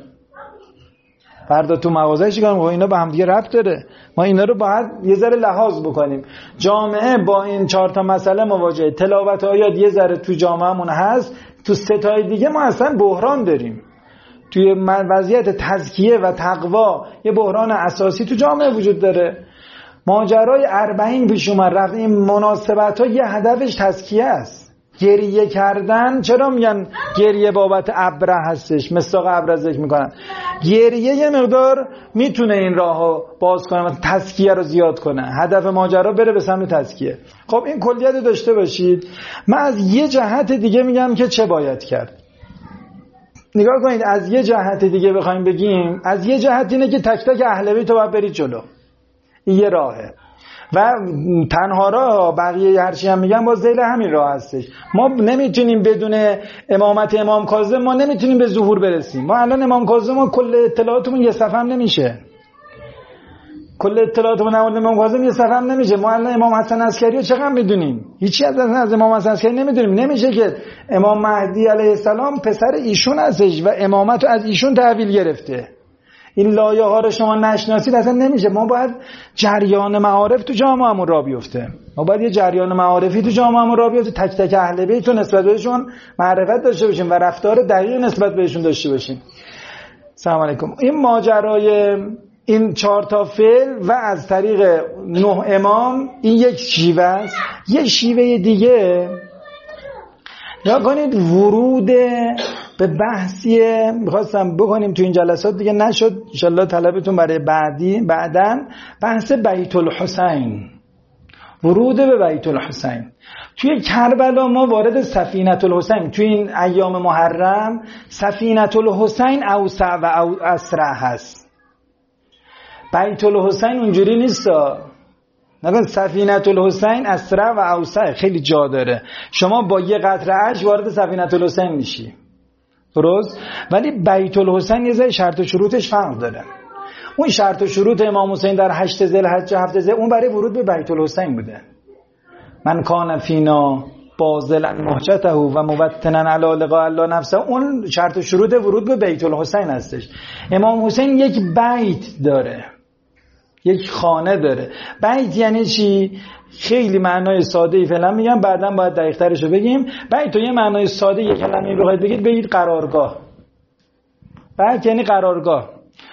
فردا تو مغازه‌اش چیکار میکنه؟ اینا با هم دیگه ربط داره. ما اینا رو باید یه ذره لحاظ بکنیم. جامعه با این چهار تا مسئله مواجهه. تلاوت آیات یه ذره تو جامعهمون هست، تو سه تای دیگه ما اصلا بحران داریم. توی وضعیت تزکیه و تقوا یه بحران اساسی تو جامعه وجود داره. ماجرای اربعین پیش اومد، رفت این مناسبت ها یه هدفش تزکیه است. گریه کردن، چرا میگن گریه بابت ابره هستش؟ مصداق ابره ذکر میکنن. گریه یه مقدار میتونه این راهو باز کنه، تزکیه رو زیاد کنه. هدف ماجرا بره به سمت تزکیه. خب این کلیت رو داشته باشید. من از یه جهت دیگه میگم که چه باید کرد. نگاه کنید، از یه جهت دیگه بخوایم بگیم، از یه جهت اینه که تک تک اهل بیت رو باید برید جلو. این یه راهه. و تنها راه، بقیه هرچی هم میگن با ذیل همین راه هستش. ما نمیتونیم بدون امامت امام کاظم، ما نمیتونیم به ظهور برسیم. ما الان امام کاظم ما کل اطلاعاتمون یه صفحه هم نمیشه. کل اطلاعاتمون نماد امام کاظم یه صفحه هم نمیشه. ما الان امام حسن عسکری رو چقدر میدونیم؟ هیچی از از امام حسن عسکری نمیدونیم. نمیشه که امام مهدی علیه السلام پسر ایشون هستش و امامت رو از ایشون تحویل گرفته. این لایه ها رو شما نشناسید اصلا نمیشه. ما باید جریان معارف تو جامعهمون را بیفته. ما باید یه جریان معارفی تو جامعهمون را بیفته. تک تک اهل بیت رو نسبت بهشون معرفت داشته باشیم و رفتار دقیق نسبت بهشون داشته باشیم. سلام علیکم. این ماجرای این چهار تا فعل و از طریق نه امام، این یک شیوه است. یک شیوه دیگه یا کنید ورود به بحثیه میخواستم بکنیم تو این جلسات دیگه نشد، انشالله طلبتون برای بعدی بعدن، بحث بیت الحسین، ورود به بیت الحسین. توی کربلا ما وارد سفینه الحسین، توی این ایام محرم سفینه الحسین اوسع و اسرع هست. بیت الحسین اونجوری نیست. نگن سفینه الحسین اسرع و اوسع، خیلی جا داره. شما با یه قطره اش وارد سفینه الحسین میشی، درست؟ ولی بیت الحسین یه ذره شرط و شروطش فرق داره. اون شرط و شروط امام حسین در هشت ذوالحجه هفت ذوالحجه اون برای ورود به بیت الحسین بوده. من کان فینا باذلا مهجته و موطنا علی لقاء الله نفسه، اون شرط و شروط ورود به بیت الحسین هستش. امام حسین یک بیت داره، یک خانه داره. بیت یعنی چی؟ خیلی معنای ساده ای فعلا میگم، بعداً باید دقیق ترش رو بگیم. بیت یه معنای ساده یک کلمه بخواید بگید بگید قرارگاه. بیت یعنی قرارگاه،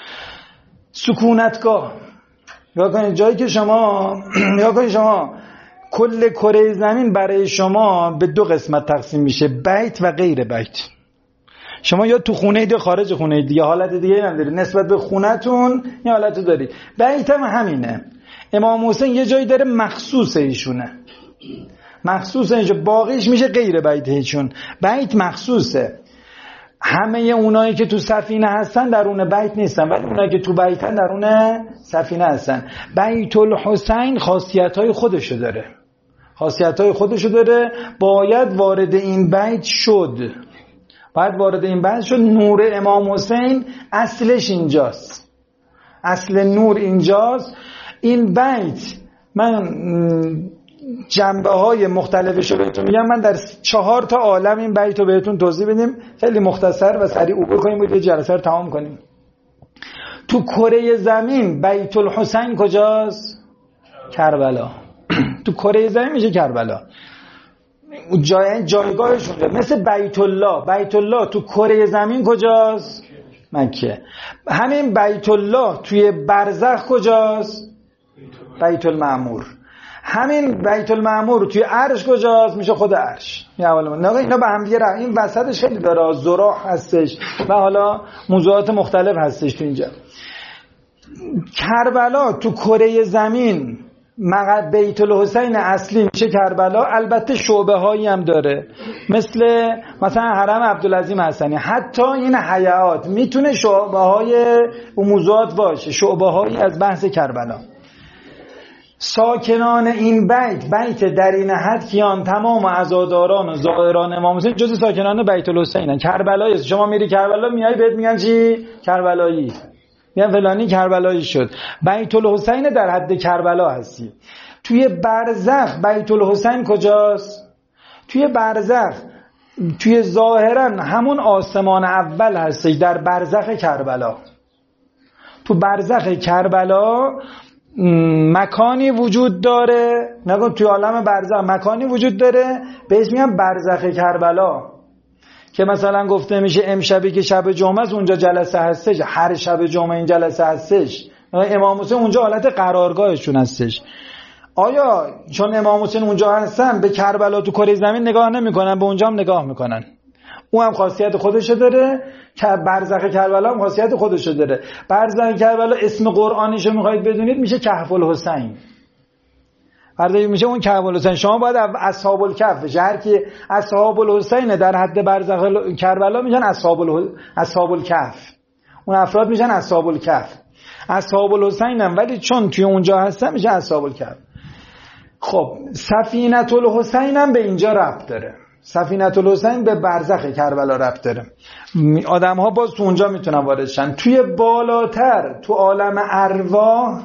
سکونتگاه. یا کنید جایی که شما یا کنید شما کل کره زمین برای شما به دو قسمت تقسیم میشه، بیت و غیر بیت. شما یا تو خونه اید یا خارج خونه اید، یه حالت دیگه نداری نسبت به خونتون، یه حالت داری. بیت هم همینه. امام حسین یه جایی داره مخصوص ایشونه، مخصوص اینجا، باقیش میشه غیر بیت ایشون. بیت مخصوصه. همه اونایی که تو سفینه هستن درون بیت نیستن، ولی اونایی که تو بیتن درون سفینه هستن. بیت الحسین خاصیت‌های خودشو داره، خاصیت‌های خودشو داره. باید وارد این بیت شد، باید وارد این بیت شد. نور امام حسین اصلش اینجاست، اصل نور اینجاست. این بیت من جنبه های مختلفش رو بهتون میگم. من در چهار تا عالم این بیت رو بهتون توضیح بدیم، خیلی مختصر و سریع عبور کنیم و یه جلسه رو تمام کنیم. تو کره زمین بیت الحسین کجاست؟ کربلا. تو کره زمین میشه کربلا، جای جایگاهش اونجا. مثل بیت الله، بیت الله تو کره زمین کجاست؟ مکه. همین بیت الله توی برزخ کجاست؟ بیت المعمور. همین بیت المعمور توی عرش کجاست؟ میشه خود عرش. نه اینا به هم دیگه راه، این وسطش خیلی داره، زراح هستش و حالا موضوعات مختلف هستش تو اینجا. کربلا تو کره زمین مقد بیت الحسین اصلی میشه کربلا. البته شعبه هایی هم داره، مثل مثلا حرم عبدالعظیم حسنی. حتی این حیات میتونه شعبه های موضوعات باشه، شعبه هایی از بحث کربلا. ساکنان این بیت، بیت در این حد کیان؟ تمام عزاداران و زائران امام حسین جز ساکنان بیت الحسین. کربلایی، شما میری کربلا میای بهت میگن چی؟ کربلایی، میگن فلانی کربلایی شد. بیت الحسین در حد کربلا هستی. توی برزخ بیت الحسین کجاست؟ توی برزخ، توی ظاهرا همون آسمان اول هستی، در برزخ کربلا. تو برزخ کربلا مکانی وجود داره، نگو توی عالم برزخ مکانی وجود داره بهش میگن برزخ کربلا، که مثلا گفته میشه امشبی که شب جمعه است اونجا جلسه هستش، هر شب جمعه این جلسه هستش. امام حسین اونجا حالت قرارگاهشون هستش. آیا چون امام حسین اونجا هستن به کربلا تو کره زمین نگاه نمیکنن؟ به اونجا هم نگاه میکنن. اون هم خاصیت خودشو داره، که برزخ کربلا هم خاصیت خودشو داره. برزخ کربلا اسم قرآنیشو میخواید بدونید میشه کهف الحسین. برزخ میشه اون کهف الحسین. شما باید اصحاب الکهف بشه. هر کی اصحاب الحسین در حد برزخ کربلا میشن اصحاب ال... اصحاب الکهف. اون افراد میشن اصحاب الکهف. اصحاب الحسین هم ولی چون توی اونجا هستن میشه اصحاب الکهف. خب سفینه الحسین هم به اینجا ربط داره. سفینه الحسین به برزخ کربلا ربط داره. آدم ها باز تو اونجا میتونن وارد شن. توی بالاتر تو عالم ارواح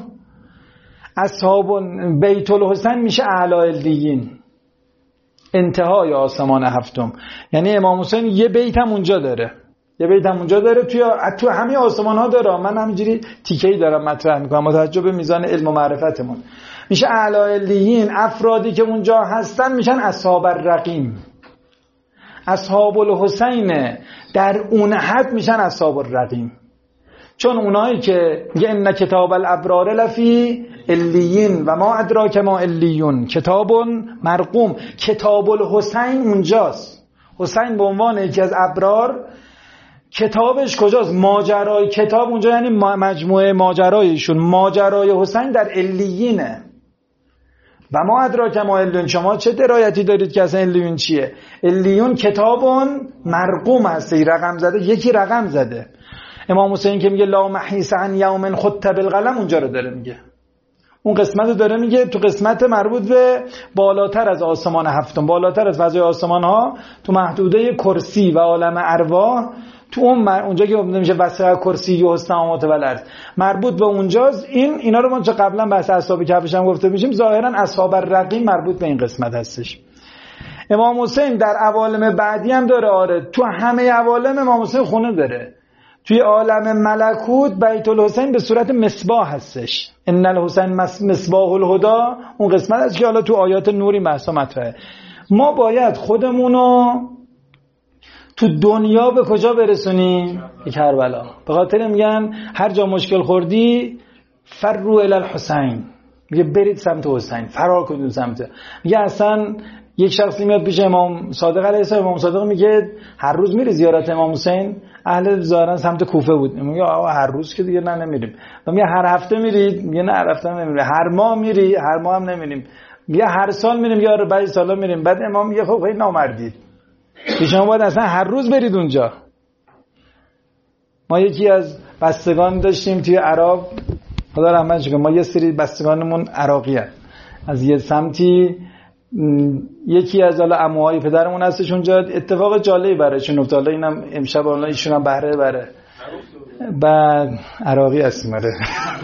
اصحاب بیت الحسین میشه اعلی علیین، انتهای آسمان هفتم. یعنی امام حسین یه بیت هم اونجا داره، یه بیت هم اونجا داره. توی تو همه آسمان ها داره. من همینجوری تیکه‌ای دارم مطرح میکنم با توجه به میزان علم و معرفتمون. میشه اعلی علیین. افرادی که اونجا هستن میشن اصحاب الرقیم. اصحاب الحسین در اون حد میشن اصحاب الرقیم، چون اونایی که میگه ان کتاب الابرار لفی علیین و ما ادراک ما علیون کتاب مرقوم. کتاب الحسین اونجاست. حسین به عنوان یکی از ابرار، کتابش کجاست؟ ماجرای کتاب اونجا، یعنی مجموعه ماجرایشون. ماجرای حسین در علیینه. و ما ادراک ما علیون، شما چه درایتی دارید که اصلا علیون چیه؟ علیون کتابون مرقوم هستی، رقم زده، یکی رقم زده. امام حسین که میگه لا محیص عن یوم خط بالقلم، اونجا رو داره میگه، اون قسمت رو داره میگه تو قسمت مربوط به بالاتر از آسمان هفتم، بالاتر از فضای آسمان ها، تو محدوده کرسی و عالم ارواح، تو اون اونجا که میشه وسع کرسی و السماوات و الارض، مربوط به اونجاست. این اینا رو ما چه قبلا بحث اصحاب کهفش هم گفته میشیم، ظاهرا اصحاب الرقیم مربوط به این قسمت هستش. امام حسین در عوالم بعدی هم داره، آره تو همه عوالم امام حسین خونه داره. توی عالم ملکوت بیت الحسین به صورت مصباح هستش، ان الحسین مصباح الهدی، اون قسمت است که حالا تو آیات نوری بحثا مطرحه. ما باید خودمونو تو دنیا به کجا برسونیم؟ به کربلا. به خاطر میگن هر جا مشکل خوردی فروا الی الحسین، میگه برید سمت حسین، فرار کنید سمت. میگه اصلا یک شخصی میاد پیش امام صادق علیه السلام، امام صادق میگه هر روز میری زیارت امام حسین؟ اهل ظاهرا سمت کوفه بود. میگه آقا هر روز که دیگه نه نمیریم. میگه هر هفته میرید؟ میگه نه هر هفته نمیریم. هر ماه میری؟ هر ماه هم نمیریم. میگه هر سال میریم؟ یا رو بعد سالا میریم. بعد امام میگه خب خیلی نامردید، شما باید اصلا هر روز برید اونجا. ما یکی از بستگان داشتیم توی عراق، خدا رحمتش کنه، ما یه سری بستگانمون عراقی هست از یه سمتی، یکی از حالا عموهای پدرمون هستش اونجا. اتفاق جالبی برایشون افتاد، حالا اینم امشب حالا ایشون هم بهره بره، بعد عراقی هستیم آره.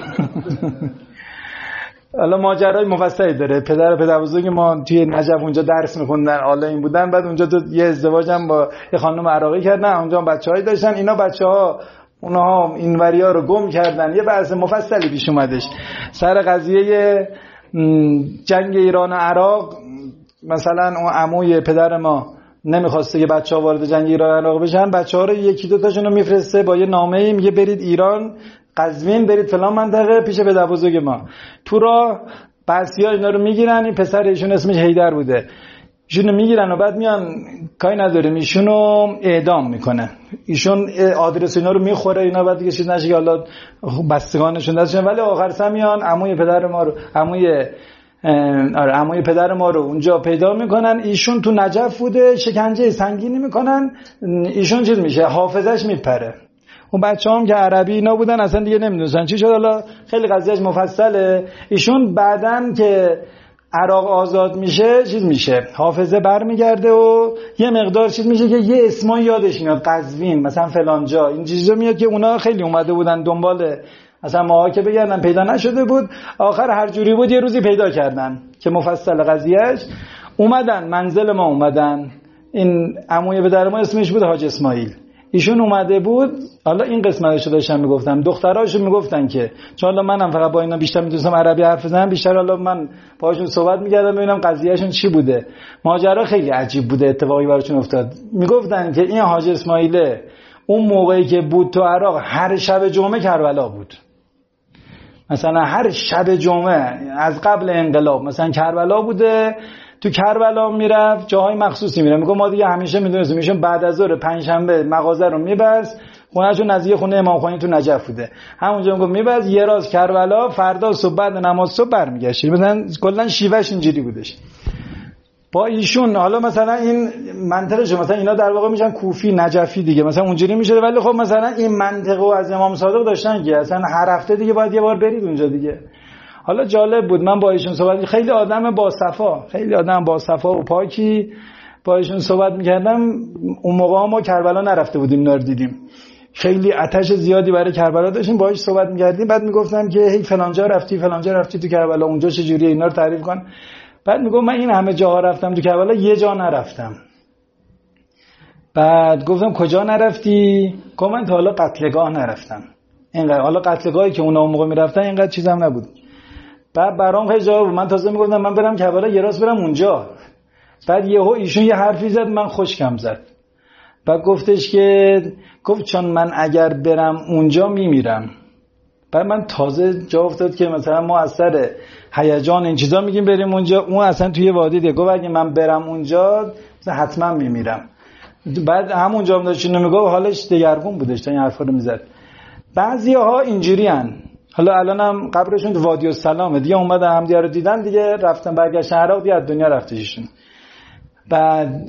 حالا ماجرای مفصلی داره. پدر پدربزرگ ما توی نجف اونجا درس می‌خوندن، حالا این بودن، بعد اونجا تو یه ازدواجم با یه خانم عراقی کردن، اونجا بچه‌هایی داشتن، اینا بچه‌ها اونها اینوریا رو گم کردن. یه بحث مفصلی پیش اومدش سر قضیه جنگ ایران و عراق. مثلا اون عموی پدر ما نمیخواسته که بچه‌ها وارد جنگ ایران و عراق بشن، بچه‌ها رو یکی دو تاشون رو میفرسته با یه نامه‌ای، میگه برید ایران، قزوین، برید فلان منطقه پیش پدر بزرگ ما. تو راه بعضیا اینا رو میگیرن، این پسر ایشون اسمش حیدر بوده، ایشونو میگیرن و بعد میان کاری نداریم ایشونو اعدام میکنه. ایشون آدرس اینا رو میخوره، اینا بعد دیگه چیز نشه که حالا بستگانشون دستشون، ولی آخر سر میان عموی پدر ما رو عموی آره عموی پدر ما رو اونجا پیدا میکنن. ایشون تو نجف بوده، شکنجه سنگینی میکنن، ایشون چیز میشه، حافظش میپره. اون بچه‌هام که عربی اینا بودن اصلا دیگه نمیدونن چی شد. حالا خیلی قضیهش مفصله. ایشون بعدن که عراق آزاد میشه چیز میشه، حافظه برمیگرده و یه مقدار چیز میشه که یه اسمای یادش میاد، قزوین مثلا فلان جا، این چیزا میاد که اونا خیلی اومده بودن دنبال مثلا ماها که بگردن پیدا نشده بود. آخر هر جوری بود یه روزی پیدا کردن که مفصل قضیهش. اومدن منزل ما، اومدن این عموی پدر ما اسمش بود حاج اسماعیل، ایشون اومده بود. حالا این قسمتشو داشتم میگفتم، دختراشون میگفتن که چون حالا منم فقط با اینا بیشتر میتونستم عربی حرف بزنم، بیشتر حالا من باهاشون صحبت میکردم ببینم قضیهشون چی بوده. ماجرا خیلی عجیب بوده، اتفاقی براشون افتاد. میگفتن که این حاج اسماعیل اون موقعی که بود تو عراق هر شب جمعه کربلا بود، مثلا هر شب جمعه از قبل انقلاب مثلا کربلا بوده، تو کربلا میرفت، جاهای مخصوصی میره. میگه ما دیگه همیشه میدونستیم ایشون بعد از ظهر پنجشنبه مغازه رو میبست، خونه‌شون نزدیک خونه امام خمینی تو نجف بوده، همونجا میگه میبست یه راز کربلا، فردا صبح بعد نماز صبح برمیگشت. مثلا کلا شیوهش اینجوری بودش با ایشون. حالا مثلا این منطقه مثلا اینا در واقع میشن کوفی نجفی دیگه، مثلا اونجوری میشه، ولی خب مثلا این منطقه از امام صادق داشتن که اصلا هر هفته دیگه باید یه بار برید اونجا دیگه. حالا جالب بود، من با ایشون صحبت، خیلی آدم با صفا، خیلی آدم با صفا و پاکی، با ایشون صحبت میکردم. اون موقع ما کربلا نرفته بودیم، اینا رو دیدیم، خیلی آتش زیادی برای کربلا داشتیم، باهاش صحبت میکردیم. بعد میگفتم که هی فلان جا رفتی، فلان جا رفتی تو کربلا، اونجا چه جوریه، اینا رو تعریف کن. بعد میگم من این همه جاها رفتم تو کربلا، یه جا نرفتم. بعد گفتم کجا نرفتی؟ گفتم من تا حالا قتلگاه نرفتم. اینقدر حالا قتلگاهی که اونا اون موقع میرفتن اینقدر چیزام نبود. بعد برام خیلی جالب بود، من تازه میگفتم من برم کربلا یه راست برم اونجا. بعد یهو ایشون یه حرفی زد، من خشکم زد. بعد گفتش که گفت چون من اگر برم اونجا میمیرم. بعد من تازه جا افتاد که مثلا ما از سر هیجان این چیزا میگیم بریم اونجا، اون اصلا توی وادی دیگه. گفت اگه من برم اونجا مثلا حتما میمیرم. بعد همونجا هم داشت اینو میگفت، حالش دگرگون بودش تا این حرفا رو میزد. بعضی‌ها اینجوریان حالا الانم قبرشون تو وادی السلامه دیگه، اومدن همدیگه رو دیدن دیگه، رفتن برگشتن عراق دیگه، از دنیا رفتشون. بعد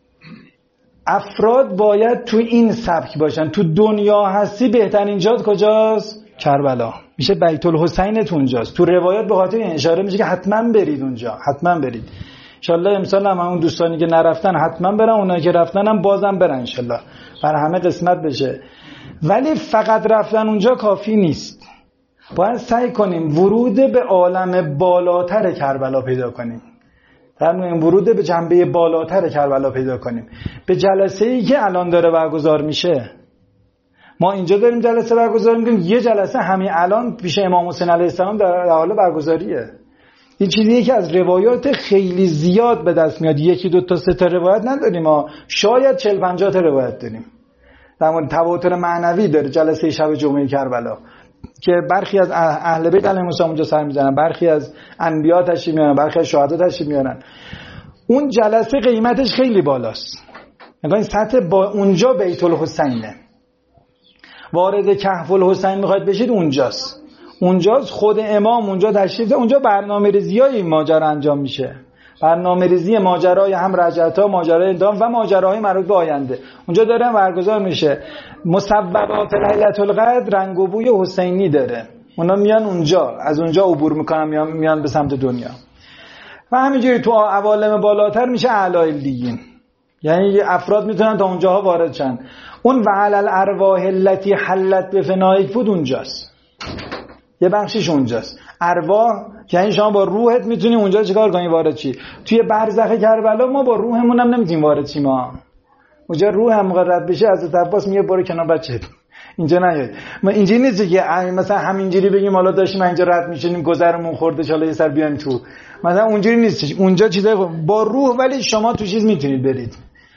افراد باید تو این سبک باشن. تو دنیا هستی بهترین جات کجاست؟ کربلا. میشه بیت الحسین تو اونجاست. تو روایات به خاطر این اشاره میشه که حتما برید اونجا، حتما برید. انشالله امسال هم اون دوستانی که نرفتن حتما برن، اونایی که رفتن هم بازم برن انشالله، برای همه قسمت بشه. ولی فقط رفتن اونجا کافی نیست، باید سعی کنیم ورود به عالم بالاتر کربلا پیدا کنیم، همین ورود به جنبه بالاتر کربلا پیدا کنیم. به جلسه‌ای که الان داره برگزار میشه، ما اینجا داریم جلسه برگزار میکنیم، یه جلسه همین الان پیش امام حسین علیه السلام در حال برگزاریه. این چیزیه که از روایات خیلی زیاد به دست میاد، یکی دو تا سه تا روایت نداریم، ما شاید چهل پنجاه تا روایت داریم در مورد تواتر معنوی داره جلسه شب جمعه کربلا که برخی از اهل بیت علیهم السلام اونجا سر میزنن، برخی از انبیا تشریف میارن، برخی از شهدا تشریف میارن. اون جلسه قیمتش خیلی بالاست، نگاه سطح با اونجا بیت الحسینه. وارد کهف الحسین میخواید بشید اونجاست، اونجاست خود امام اونجا تشریف، اونجا برنامه‌ریزیای این ماجرا انجام میشه، برنامه‌ریزی ماجرای هم رجعت‌ها، ماجرای اندام و ماجراهای مربوط به آینده اونجا داره برگزار میشه. مصوبات لیلة القدر رنگ و بوی حسینی داره، اونا میان اونجا، از اونجا عبور میکنن میان, میان به سمت دنیا. و همینجوری تو عوالم بالاتر میشه اعلی اللیین، یعنی افراد میتونن تا اونجاها وارد شن. اون وعلى الارواح التي حلت بفنائک بود اونجاست، یه بخشش اونجاست. ارواح یعنی شما با روحت میتونی اونجا چیکار کنی، وارد چی. توی برزخ کربلا ما با روحمون هم نمیتونیم وارد چی، ما اونجا روح هم رد بشه از عباس میگه برو کنار بچه‌ت، اینجا نیاید. ما اینجوری نیست که مثلا همینجوری بگیم حالا داشتیم اینجا رد میشیم گذرمون خورده چاله یه سر بیایم تو، مثلا اونجوری نیست. اونجا چیزای با روح، ولی شما تو چیز میتونید برید.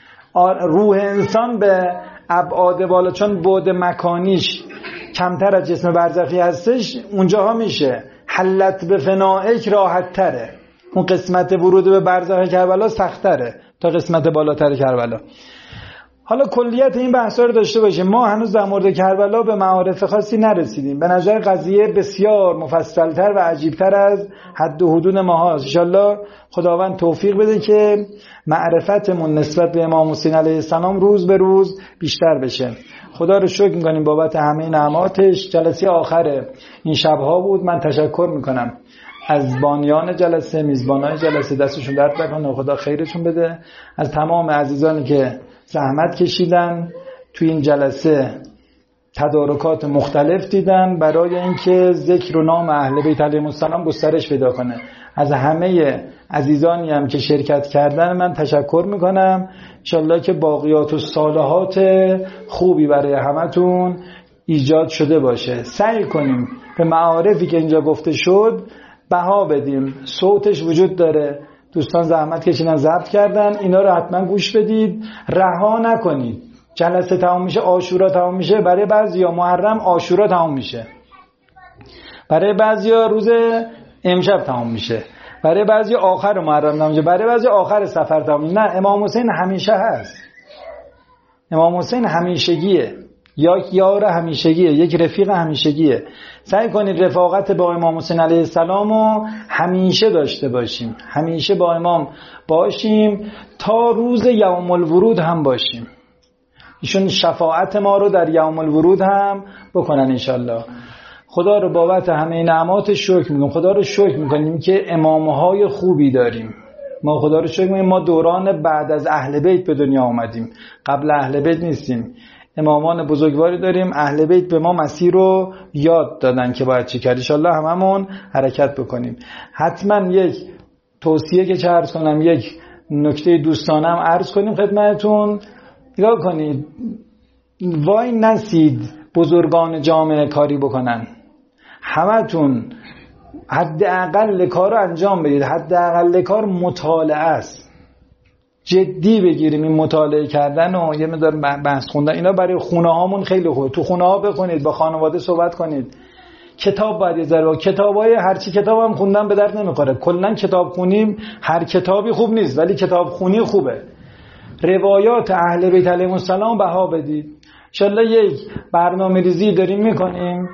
روح انسان به ابعاد بالا، چون بعد مکانیش کمتر از جسم برزخی هستش، اونجاها میشه حلت به فنائک راحت تره. اون قسمت ورود به برزخ کربلا سخت تره تا قسمت بالاتر کربلا. حالا کلیت این بحثا رو داشته باشیم. ما هنوز در مورد کربلا به معارف خاصی نرسیدیم، به نظر قضیه بسیار مفصلتر و عجیبتر از حد و حدود ما هست. انشالله خداوند توفیق بده که معرفتمون نسبت به امام حسین علیه السلام روز به روز بیشتر بشه. خدا رو شکر میکنیم بابت همه نعماتش. جلسه آخر این شبها بود. من تشکر میکنم از بانیان جلسه، میزبانای جلسه، دستشون درد نکنه، خدا خیرشون بده. از تمام عزیزانی که زحمت کشیدن توی این جلسه، تدارکات مختلف دیدن برای اینکه ذکر و نام اهل بیت علیهم السلام گسترش پیدا کنه. از همه عزیزانی هم که شرکت کردن من تشکر میکنم. انشالله که باقیات و صالحات خوبی برای همتون ایجاد شده باشه. سعی کنیم به معارفی که اینجا گفته شد بها بدیم. صوتش وجود داره، دوستان زحمت کشیدن ضبط کردن، اینا رو حتما گوش بدید، رها نکنید. جلسه تمام میشه، عاشورا تمام میشه، برای بعضیا محرم عاشورا تمام میشه، برای بعضیا روز امشب تمام میشه، برای بعضیا آخر محرم تمام میشه، برای بعضیا آخر سفر تمام میشه. نه، امام حسین همیشه هست. امام حسین همیشگیه، یک یار همیشگیه، یک رفیق همیشگیه. سعی کنید رفاقت با امام حسین علیه السلام رو همیشه داشته باشیم، همیشه با امام باشیم تا روز یوم الورود هم باشیم. ایشون شفاعت ما رو در یوم الورود هم بکنن انشالله. خدا رو بابت همه نعمات شکر میکنم. خدا رو شکر میکنیم که امامهای خوبی داریم. ما خدا رو شکر میکنیم ما دوران بعد از اهل بیت به دنیا آمدیم، قبل اهل بیت نیستیم. امامان بزرگواری داریم، اهل بیت به ما مسیر رو یاد دادن که باید چی کرد. انشالله هممون حرکت بکنیم. حتما یک توصیه که چه عرض کنم، یک نکته دوستانم عرض کنیم خدمتتون. نگاه کنید، وای نسید بزرگان جامعه کاری بکنن. همتون حداقل کار رو انجام بدید. حداقل کار مطالعه است. جدی بگیریم این مطالعه کردن و یه مقدار بحث خوندن. اینا برای خونه هامون خیلی خوبه. تو خونه ها بخونید، با خانواده صحبت کنید. کتاب باید یه ذره، کتابای هرچی کتاب هم خوندن به درد نمیخوره. کلا کتاب خونیم، هر کتابی خوب نیست ولی کتاب خونی خوبه. روایات اهل بیت علیهم السلام بها بدید. انشالله یک برنامه ریزی داریم میکنیم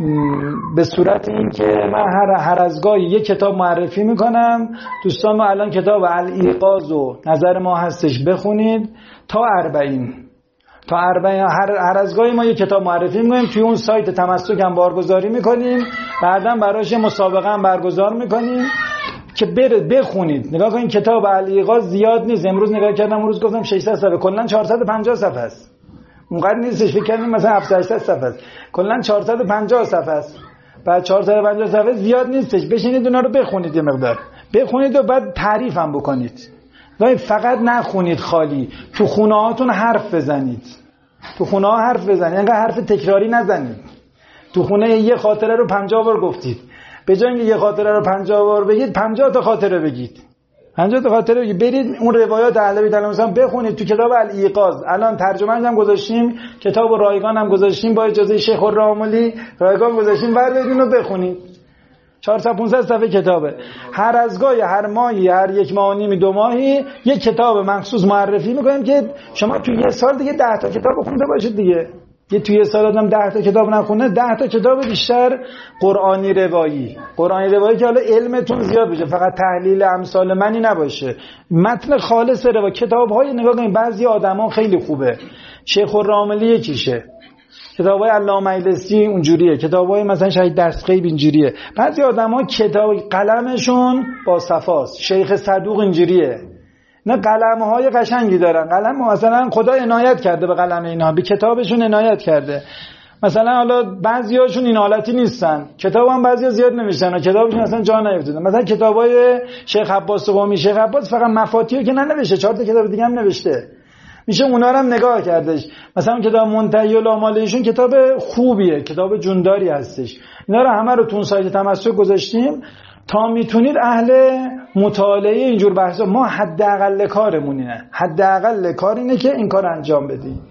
به صورت این که من هر, هر از گاهی یک کتاب معرفی میکنم. دوستان ما الان کتاب الایقاظ و نظر ما هستش بخونید تا اربعین تا اربعین هر, هر از گاهی ما یک کتاب معرفی میکنیم. توی اون سایت تمسک هم بارگذاری میکنیم، بعدا براش مسابقه هم برگزار میکنیم که برید بخونید. نگاه کنید کتاب الایقاظ زیاد نیست. امروز نگاه کردم، امروز گفتم ششصد صفحه، کلا چهارصد و پنجاه صفحه است. اونقدر نیستش فکر کنیم مثلا هفتصد هشتصد صفحه است، کلا چهارصد و پنجاه صفحه است. بعد چهارصد و پنجاه صفحه زیاد نیستش، بشینید اونا رو بخونید، یه مقدار بخونید و بعد تعریف هم بکنید. ولی فقط نخونید خالی، تو خونه هاتون حرف بزنید، تو خونه ها حرف بزنید، اینقدر حرف تکراری نزنید. تو خونه یه خاطره رو پنجاه بار گفتید، به جای اینکه یه خاطره رو پنجاه بار بگید پنجاه تا خاطره بگید. پنجاه تا خاطره بگید. برید اون روایات اهل بیت مثلا بخونید. تو کتاب الایقاظ الان ترجمه‌اش هم گذاشتیم، کتاب رایگان هم گذاشتیم با اجازه شیخ الراملی رایگان گذاشتیم، بعد برید اینو بخونید. چهارصد پانصد صفحه کتابه. هر از گاهی هر ماهی هر یک ماه و نیم دو ماهی یک کتاب مخصوص معرفی می‌کنیم که شما تو یه سال دیگه ده تا کتاب خونده باشید دیگه. یه توی سال آدم ده تا کتاب نخونه، ده تا کتاب بیشتر قرآنی روایی. قرآنی روایی که حالا علمتون زیاد بشه، فقط تحلیل امثال منی نباشه، متن خالص روایی. کتاب‌های نگاه کنید بعضی آدما خیلی خوبه، شیخ الراملی یکیشه، کتابای علامه ایلسی اونجوریه، کتابای مثلا شهید دستغیب اینجوریه. بعضی آدما کتاب قلمشون با صفاست، شیخ صدوق اینجوریه، نه قلم‌های قشنگی دارن. قلم مثلا خدا عنایت کرده به قلم اینا، به کتابشون عنایت کرده. مثلا حالا بعضیاشون این حالتی نیستن، کتابم بعضیا زیاد نمیشن و کتابشون اصلا جا نیفتاده. مثلا کتابای شیخ عباس قمی، شیخ عباس فقط مفاتیحو که ننوشته، چهار تا کتاب دیگه هم نوشته، میشه اونا رو هم نگاه کردش. مثلا کتاب منتهی الامالیشون کتاب خوبیه، کتاب جونداری هستش. اینا رو همه رو تو سایت تمسک گذاشتیم تا میتونید اهل مطالعه اینجور بحثا. ما حداقل کارمون اینه، حداقل کار اینه که این کار انجام بدیم.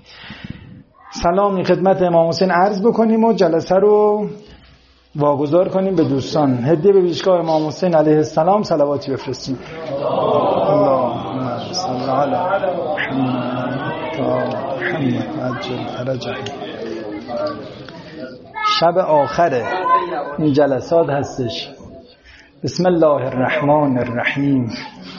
سلامی خدمت امام حسین عرض بکنیم و جلسه رو واگذار کنیم به دوستان. هدیه به پیشگاه امام حسین علیه السلام صلواتی بفرستیم. اللهم صل علی محمد عجل فرجه. شب آخر این جلسات هستش. بسم الله الرحمن الرحیم.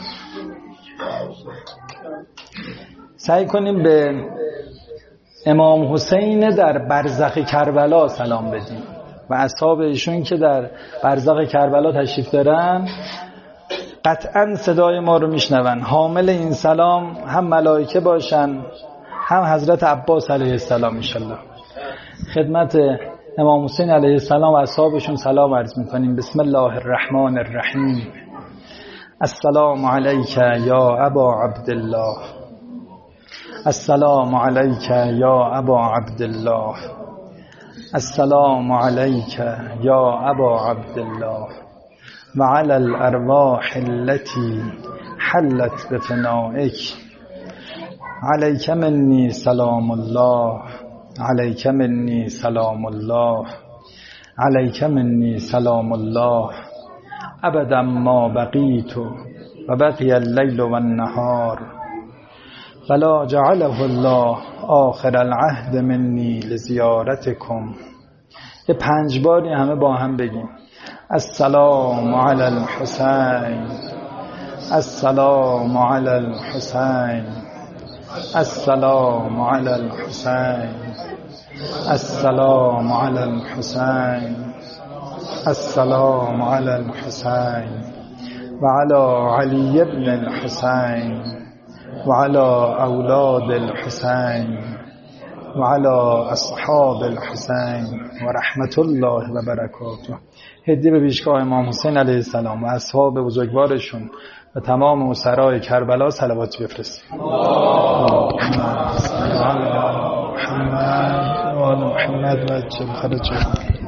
سعی کنیم به امام حسین در برزخ کربلا سلام بدیم و اصحاب ایشون که در برزخ کربلا تشریف دارن قطعا صدای ما رو میشنون. حامل این سلام هم ملائکه باشن هم حضرت عباس علیه السلام انشالله. خدمت امام حسین علیه السلام و اصحابشون سلام عرض میکنیم. بسم الله الرحمن الرحیم. السلام علیک یا ابا عبدالله، السلام علیک یا ابا عبدالله، السلام علیک یا ابا عبدالله و علی الارواح التي حلت بفنائک. علیک منی سلام الله، علیک منی سلام الله، علیک منی سلام الله ابدا ما بقیت و بقی اللیل و النهار فلا جعله الله آخر العهد منی لزیارتکم. یه پنج باری همه با هم بگیم. السلام علی الحسین، السلام علی الحسین، السلام علی الحسین، السلام علی الحسین، السلام علی الحسین و علی علی ابن الحسین و علی اولاد الحسین و علی اصحاب الحسین و رحمت الله و برکاته. هدیه به پیشگاه امام حسین علیه السلام و اصحاب بزرگوارشون و تمام اسرای کربلا صلواتی بفرستیم. اللهم صل علی محمد و آل محمد و عجل فرجهم.